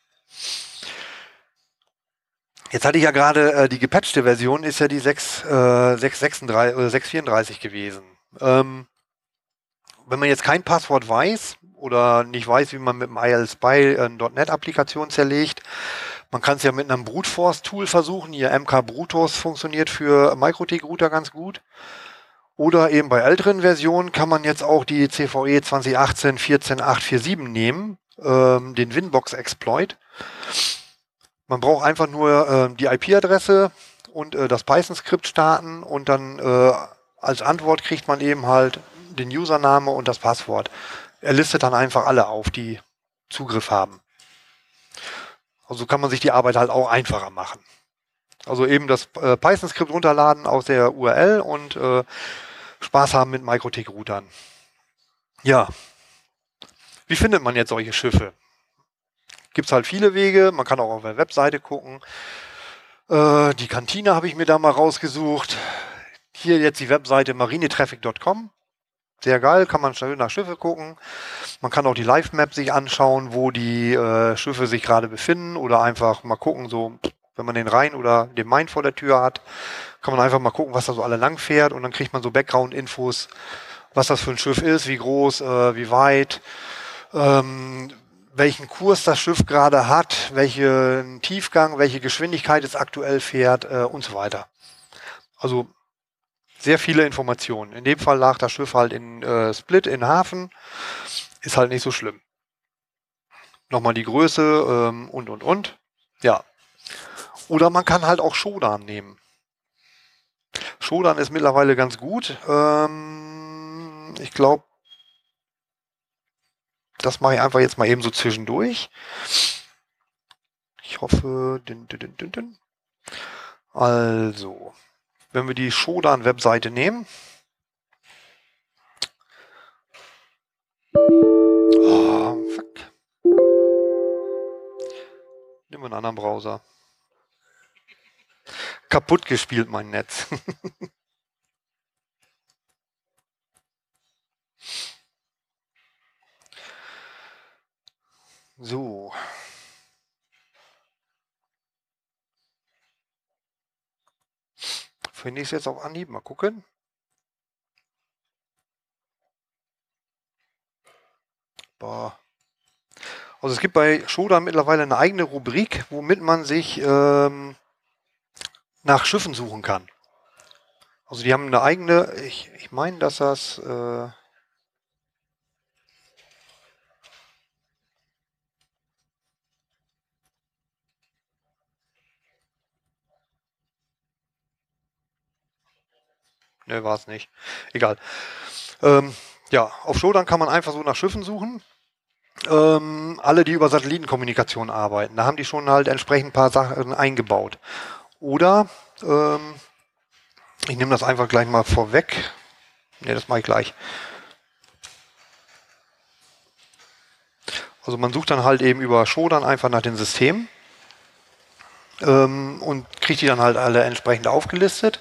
Jetzt hatte ich ja gerade, die gepatchte Version ist ja die 6.36 oder 6.34 gewesen. Wenn man jetzt kein Passwort weiß oder nicht weiß, wie man mit dem IL-Spy eine .NET-Applikation zerlegt, man kann es ja mit einem Brute Force-Tool versuchen. Hier MK-Brutus funktioniert für Microtik-Router ganz gut. Oder eben bei älteren Versionen kann man jetzt auch die CVE 2018 14847 nehmen, den Winbox-Exploit. Man braucht einfach nur die IP-Adresse und das Python-Skript starten und dann als Antwort kriegt man eben halt den Username und das Passwort. Er listet dann einfach alle auf, die Zugriff haben. Also kann man sich die Arbeit halt auch einfacher machen. Also eben das Python-Skript runterladen aus der URL und Spaß haben mit MikroTik-Routern. Ja, wie findet man jetzt solche Schiffe? Gibt es halt viele Wege, man kann auch auf der Webseite gucken. Die Kantine habe ich mir da mal rausgesucht. Hier jetzt die Webseite marinetraffic.com. Sehr geil, kann man schnell nach Schiffe gucken. Man kann auch die Live-Map sich anschauen, wo die Schiffe sich gerade befinden oder einfach mal gucken, so wenn man den Rhein oder den Main vor der Tür hat, kann man einfach mal gucken, was da so alle lang fährt und dann kriegt man so Background-Infos, was das für ein Schiff ist, wie groß, wie weit, welchen Kurs das Schiff gerade hat, welchen Tiefgang, welche Geschwindigkeit es aktuell fährt und so weiter. Also sehr viele Informationen. In dem Fall lag das Schiff halt in Split, in Hafen. Ist halt nicht so schlimm. Nochmal die Größe und. Ja. Oder man kann halt auch Shodan nehmen. Shodan ist mittlerweile ganz gut. Ich glaube, das mache ich einfach jetzt mal eben so zwischendurch. Ich hoffe... Also, wenn wir die Shodan-Webseite nehmen. Oh, fuck. Nehmen wir einen anderen Browser. Kaputt gespielt, mein Netz. So. Finde ich es jetzt auf Anhieb? Mal gucken. Boah. Also es gibt bei Shodan mittlerweile eine eigene Rubrik, womit man sich nach Schiffen suchen kann. Also die haben eine eigene, ich meine, dass das... Ne, war es nicht. Egal. Ja, auf Shodan kann man einfach so nach Schiffen suchen. Alle, die über Satellitenkommunikation arbeiten, da haben die schon halt entsprechend ein paar Sachen eingebaut. Oder, ich nehme das einfach gleich mal vorweg. Ne, das mache ich gleich. Also man sucht dann halt eben über Shodan einfach nach den Systemen und kriegt die dann halt alle entsprechend aufgelistet.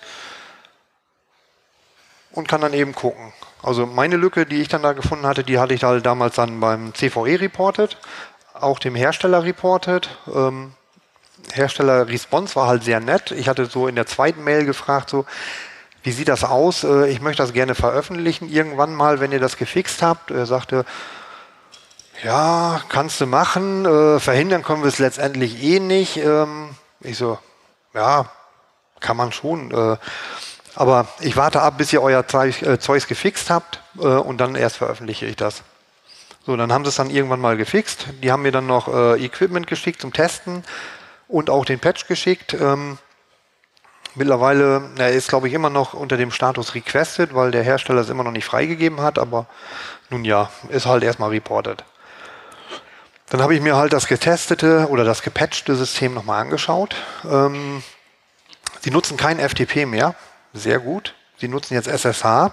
Und kann dann eben gucken. Also meine Lücke, die ich dann da gefunden hatte, die hatte ich halt damals dann beim CVE reportet, auch dem Hersteller reportet. Hersteller Response war halt sehr nett. Ich hatte so in der zweiten Mail gefragt, so, wie sieht das aus? Ich möchte das gerne veröffentlichen irgendwann mal, wenn ihr das gefixt habt. Er sagte, ja, kannst du machen. Verhindern können wir es letztendlich eh nicht. Ich so, ja, kann man schon. Aber ich warte ab, bis ihr euer Zeugs gefixt habt und dann erst veröffentliche ich das. So, dann haben sie es dann irgendwann mal gefixt. Die haben mir dann noch Equipment geschickt zum Testen und auch den Patch geschickt. Mittlerweile, er ist glaube ich immer noch unter dem Status requested, weil der Hersteller es immer noch nicht freigegeben hat, aber nun ja, ist halt erstmal reported. Dann habe ich mir halt das getestete oder das gepatchte System nochmal angeschaut. Sie nutzen kein FTP mehr. Sehr gut. Sie nutzen jetzt SSH.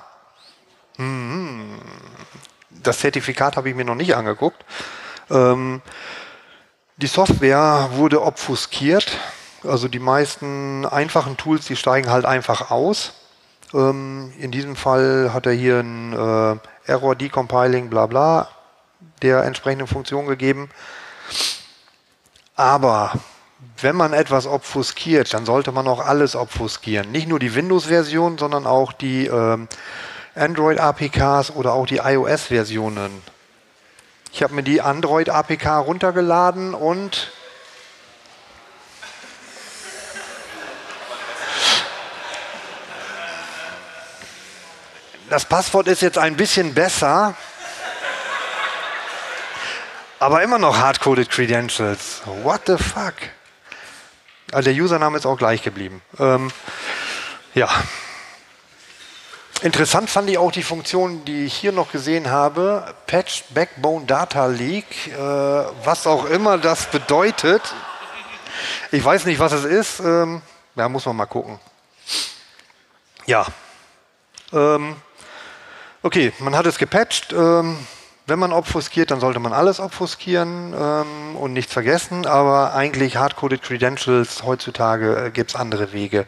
Das Zertifikat habe ich mir noch nicht angeguckt. Die Software wurde obfuskiert. Also die meisten einfachen Tools, die steigen halt einfach aus. In diesem Fall hat er hier ein Error Decompiling bla bla der entsprechenden Funktion gegeben. Aber wenn man etwas obfuskiert, dann sollte man auch alles obfuskieren. Nicht nur die Windows-Version, sondern auch die Android-APKs oder auch die iOS-Versionen. Ich habe mir die Android-APK runtergeladen und das Passwort ist jetzt ein bisschen besser, aber immer noch hardcoded Credentials. What the fuck? Also der Username ist auch gleich geblieben. Ja. Interessant fand ich auch die Funktion, die ich hier noch gesehen habe. Patched Backbone Data Leak. Was auch immer das bedeutet. Ich weiß nicht, was es ist. Ja, muss man mal gucken. Ja. Okay, man hat es gepatcht. Wenn man obfuskiert, dann sollte man alles obfuskieren und nichts vergessen. Aber eigentlich Hardcoded Credentials, heutzutage gibt es andere Wege.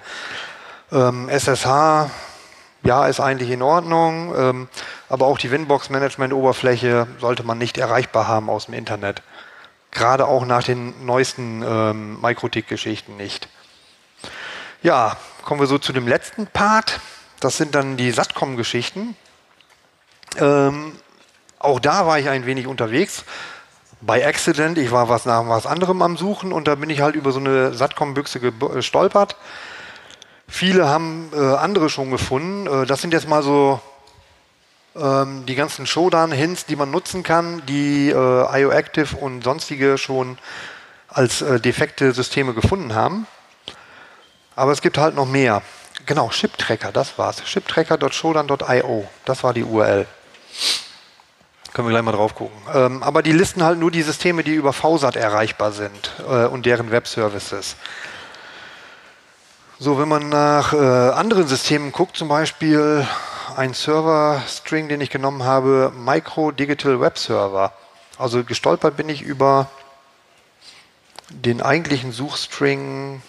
SSH, ja, ist eigentlich in Ordnung. Aber auch die Winbox-Management-Oberfläche sollte man nicht erreichbar haben aus dem Internet. Gerade auch nach den neuesten MikroTik-Geschichten nicht. Ja, kommen wir so zu dem letzten Part. Das sind dann die Satcom-Geschichten. Auch da war ich ein wenig unterwegs. Bei Accident, ich war nach was anderem am Suchen und da bin ich halt über so eine Satcom-Büchse gestolpert. Viele haben andere schon gefunden. Das sind jetzt mal so die ganzen Shodan-Hints, die man nutzen kann, die IOActive und sonstige schon als defekte Systeme gefunden haben. Aber es gibt halt noch mehr. Genau, ShipTracker, das war's. ShipTracker.shodan.io, das war die URL. Können wir gleich mal drauf gucken. Aber die listen halt nur die Systeme, die über VSAT erreichbar sind und deren Web-Services. So, wenn man nach anderen Systemen guckt, zum Beispiel ein Server-String, den ich genommen habe, Micro Digital Web Server. Also gestolpert bin ich über den eigentlichen Suchstring.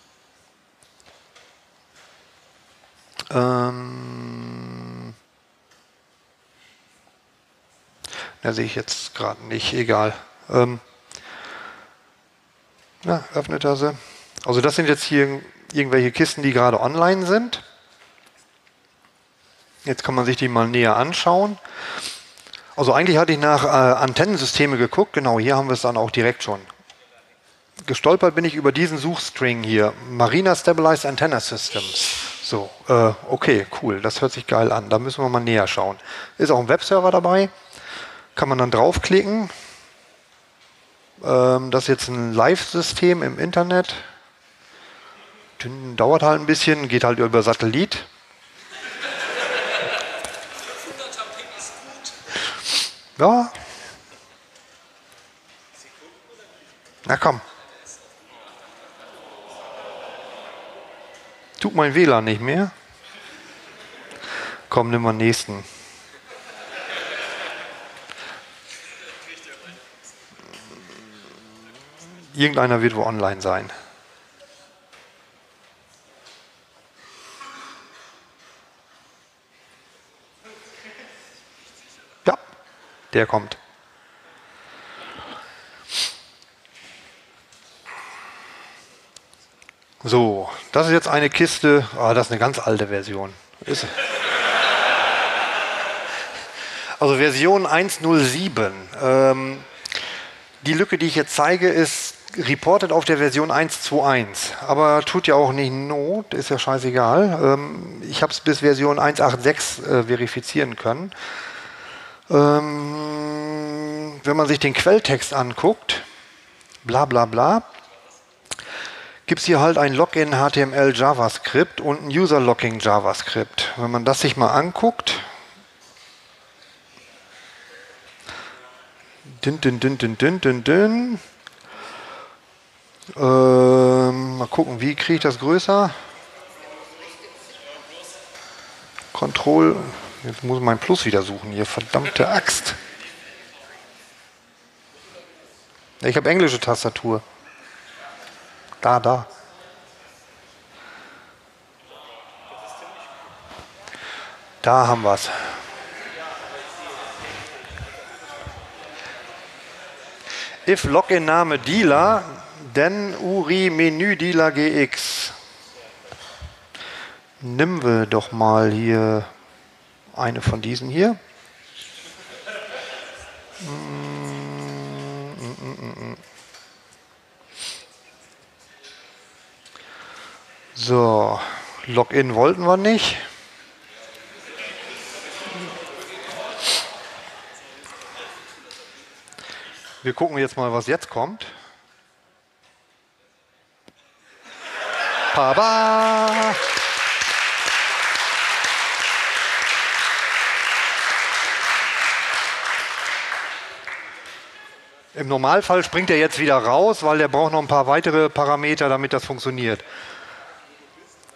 Da sehe ich jetzt gerade nicht, egal. Öffnet er sie. Also das sind jetzt hier irgendwelche Kisten, die gerade online sind. Jetzt kann man sich die mal näher anschauen. Also eigentlich hatte ich nach Antennensysteme geguckt. Genau, hier haben wir es dann auch direkt schon. Gestolpert bin ich über diesen Suchstring hier. Marina Stabilized Antenna Systems. So, okay, cool. Das hört sich geil an. Da müssen wir mal näher schauen. Ist auch ein Webserver dabei. Kann man dann draufklicken. Das ist jetzt ein Live-System im Internet. Dauert halt ein bisschen, geht halt über Satellit. Ja. Na komm. Tut mein WLAN nicht mehr? Komm, nimm mal den nächsten. Irgendeiner wird wohl online sein. Ja, der kommt. So, das ist jetzt eine Kiste. Das ist eine ganz alte Version. Also Version 1.07. Die Lücke, die ich jetzt zeige, ist reported auf der Version 1.2.1. Aber tut ja auch nicht Not, ist ja scheißegal. Ich habe es bis Version 1.8.6 verifizieren können. Wenn man sich den Quelltext anguckt, bla bla bla, gibt es hier halt ein Login HTML JavaScript und ein User Logging JavaScript. Wenn man das sich mal anguckt, mal gucken, wie kriege ich das größer? Control, jetzt muss ich mein Plus wieder suchen hier, verdammte Axt. Ich habe englische Tastatur. Da. Da haben wir es. If Login-Name Dealer, then URI Menü Dealer GX. Nehmen wir doch mal hier eine von diesen hier. So, Login wollten wir nicht. Wir gucken jetzt mal, was jetzt kommt. Tada! Im Normalfall springt er jetzt wieder raus, weil er braucht noch ein paar weitere Parameter, damit das funktioniert.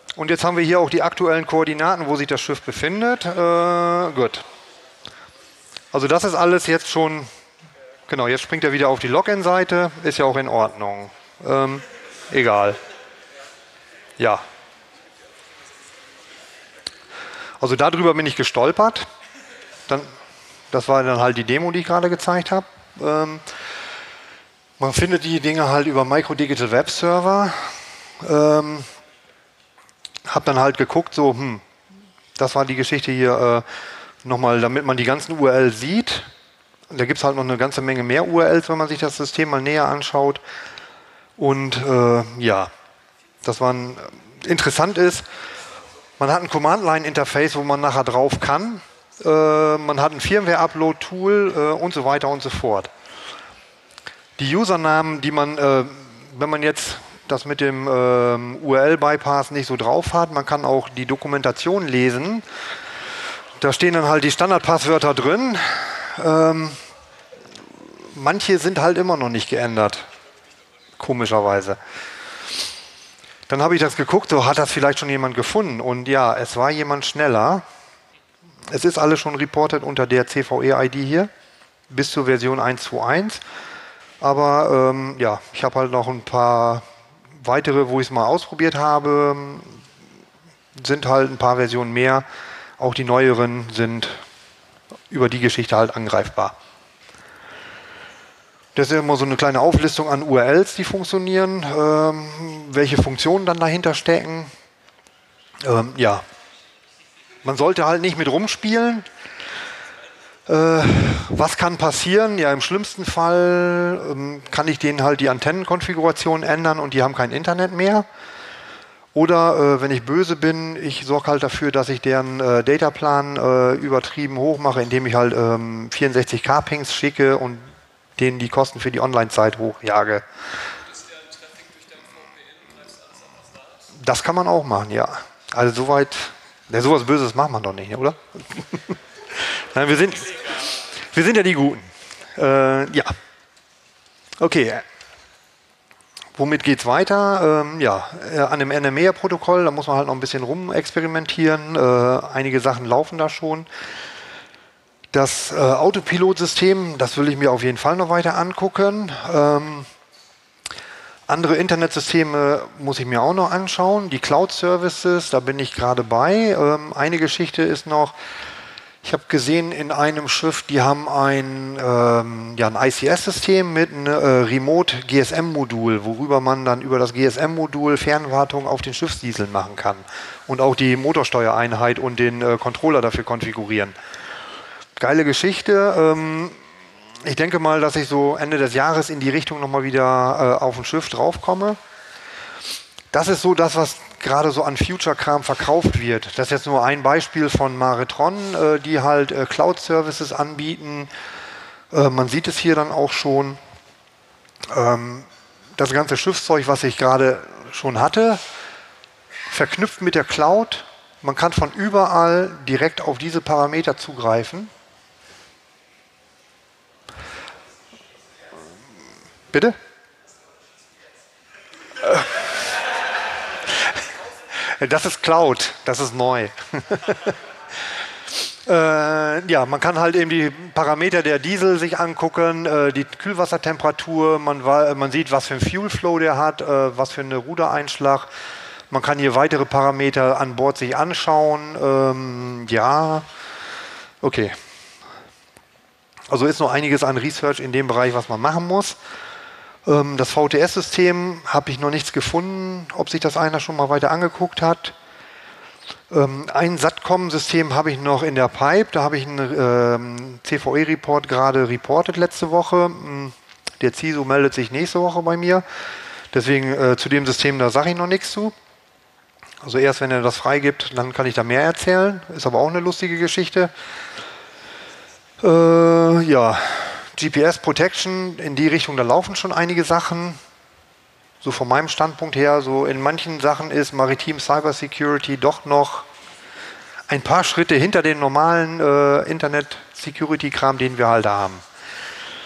Und jetzt haben wir hier auch die aktuellen Koordinaten, wo sich das Schiff befindet. Gut. Also das ist alles jetzt schon, genau, jetzt springt er wieder auf die Login-Seite, ist ja auch in Ordnung. Egal. Ja. Also darüber bin ich gestolpert. Das war dann halt die Demo, die ich gerade gezeigt habe. Man findet die Dinge halt über Micro Digital Web Server. Hab dann halt geguckt, so, das war die Geschichte hier nochmal, damit man die ganzen URLs sieht. Und da gibt es halt noch eine ganze Menge mehr URLs, wenn man sich das System mal näher anschaut. Und ja, das war interessant ist, man hat ein Command-Line-Interface, wo man nachher drauf kann. Man hat ein Firmware-Upload-Tool und so weiter und so fort. Die Usernamen, die man, wenn man jetzt das mit dem URL-Bypass nicht so drauf hat, man kann auch die Dokumentation lesen. Da stehen dann halt die Standardpasswörter drin. Manche sind halt immer noch nicht geändert. Komischerweise. Dann habe ich das geguckt, so hat das vielleicht schon jemand gefunden. Und ja, es war jemand schneller. Es ist alles schon reported unter der CVE-ID hier, bis zur Version 1.2.1. Aber ja, ich habe halt noch ein paar weitere, wo ich es mal ausprobiert habe. Sind halt ein paar Versionen mehr. Auch die neueren sind über die Geschichte halt angreifbar. Das ist immer so eine kleine Auflistung an URLs, die funktionieren, welche Funktionen dann dahinter stecken. Ja, man sollte halt nicht mit rumspielen. Was kann passieren? Ja, im schlimmsten Fall kann ich denen halt die Antennenkonfiguration ändern und die haben kein Internet mehr. Oder wenn ich böse bin, ich sorge halt dafür, dass ich deren Dataplan übertrieben hoch mache, indem ich halt 64K-Pings schicke und denen die Kosten für die Online-Zeit hochjage. Das kann man auch machen, ja. Also soweit, ja, sowas Böses macht man doch nicht, oder? Nein, wir sind ja die Guten. Ja. Okay. Womit geht's weiter? Ja, an dem NMEA-Protokoll, da muss man halt noch ein bisschen rumexperimentieren. Einige Sachen laufen da schon. Das Autopilot-System, das will ich mir auf jeden Fall noch weiter angucken. Andere Internetsysteme muss ich mir auch noch anschauen. Die Cloud-Services, da bin ich gerade bei. Eine Geschichte ist noch, ich habe gesehen in einem Schiff, die haben ein ICS-System mit einem Remote-GSM-Modul, worüber man dann über das GSM-Modul Fernwartung auf den Schiffsdieseln machen kann und auch die Motorsteuereinheit und den Controller dafür konfigurieren. Geile Geschichte. Ich denke mal, dass ich so Ende des Jahres in die Richtung nochmal wieder auf ein Schiff draufkomme. Das ist so das, was gerade so an Future-Kram verkauft wird. Das ist jetzt nur ein Beispiel von Maritron, die halt Cloud-Services anbieten. Man sieht es hier dann auch schon. Das ganze Schiffszeug, was ich gerade schon hatte, verknüpft mit der Cloud. Man kann von überall direkt auf diese Parameter zugreifen. Bitte? Das ist Cloud, das ist neu. Ja, man kann halt eben die Parameter der Diesel sich angucken, die Kühlwassertemperatur, man sieht, was für ein Fuel Flow der hat, was für eine Rudereinschlag. Man kann hier weitere Parameter an Bord sich anschauen. Ja, okay. Also ist noch einiges an Research in dem Bereich, was man machen muss. Das VTS-System habe ich noch nichts gefunden, ob sich das einer schon mal weiter angeguckt hat. Ein SATCOM-System habe ich noch in der Pipe. Da habe ich einen CVE-Report gerade reportet letzte Woche. Der CISO meldet sich nächste Woche bei mir. Deswegen zu dem System, da sage ich noch nichts zu. Also erst wenn er das freigibt, dann kann ich da mehr erzählen. Ist aber auch eine lustige Geschichte. Ja, GPS Protection, in die Richtung, da laufen schon einige Sachen. So von meinem Standpunkt her, so in manchen Sachen ist Maritim Cyber Security doch noch ein paar Schritte hinter den normalen Internet Security Kram, den wir halt haben.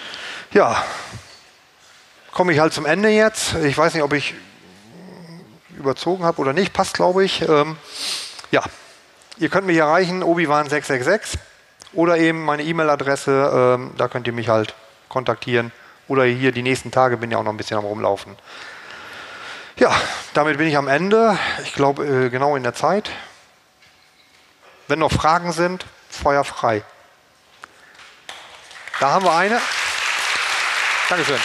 Ja, komme ich halt zum Ende jetzt. Ich weiß nicht, ob ich überzogen habe oder nicht. Passt, glaube ich. Ja, ihr könnt mich erreichen, obiwan666 oder eben meine E-Mail-Adresse. Da könnt ihr mich halt kontaktieren. Oder hier die nächsten Tage bin ich auch noch ein bisschen am Rumlaufen. Ja, damit bin ich am Ende. Ich glaube, genau in der Zeit. Wenn noch Fragen sind, Feuer frei. Da haben wir eine. Dankeschön.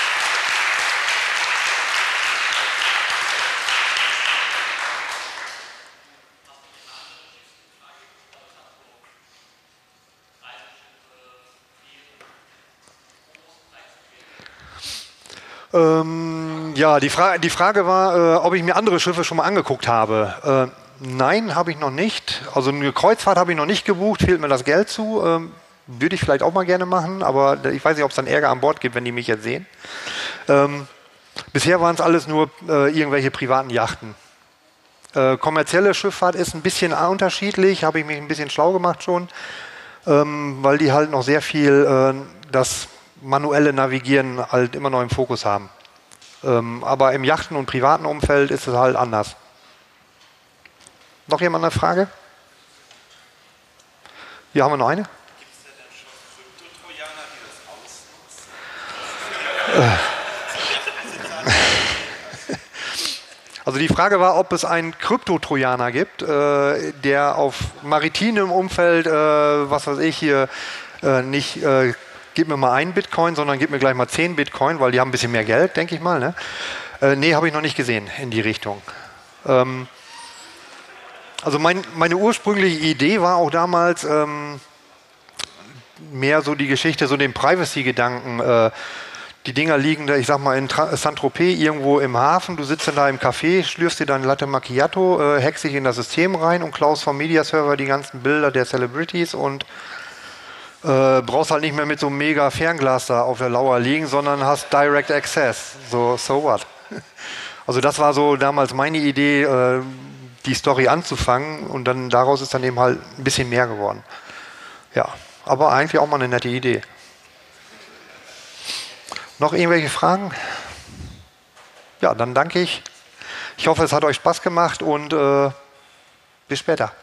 Ja, die Frage war, ob ich mir andere Schiffe schon mal angeguckt habe. Nein, habe ich noch nicht. Also eine Kreuzfahrt habe ich noch nicht gebucht, fehlt mir das Geld zu. Würde ich vielleicht auch mal gerne machen, aber ich weiß nicht, ob es dann Ärger an Bord gibt, wenn die mich jetzt sehen. Bisher waren es alles nur irgendwelche privaten Yachten. Kommerzielle Schifffahrt ist ein bisschen unterschiedlich, habe ich mich ein bisschen schlau gemacht schon, weil die halt noch sehr viel das manuelle Navigieren halt immer noch im Fokus haben. Aber im Yachten- und privaten Umfeld ist es halt anders. Noch jemand eine Frage? Hier haben wir noch eine. Gibt es denn schon Krypto-Trojaner, die das ausnutzen? Also die Frage war, ob es einen Krypto-Trojaner gibt, der auf maritinem Umfeld, was weiß ich hier, nicht gib mir mal einen Bitcoin, sondern gib mir gleich mal 10 Bitcoin, weil die haben ein bisschen mehr Geld, denke ich mal. Ne? Nee, habe ich noch nicht gesehen in die Richtung. Also meine ursprüngliche Idee war auch damals mehr so die Geschichte, so den Privacy-Gedanken. Die Dinger liegen da, ich sag mal, in Saint-Tropez irgendwo im Hafen. Du sitzt dann da im Café, schlürfst dir dein Latte Macchiato, hackst dich in das System rein und klaust vom Media-Server die ganzen Bilder der Celebrities und brauchst halt nicht mehr mit so einem mega Fernglas da auf der Lauer liegen, sondern hast Direct Access. So what? Also das war so damals meine Idee, die Story anzufangen und dann daraus ist dann eben halt ein bisschen mehr geworden. Ja, aber eigentlich auch mal eine nette Idee. Noch irgendwelche Fragen? Ja, dann danke ich. Ich hoffe, es hat euch Spaß gemacht und bis später.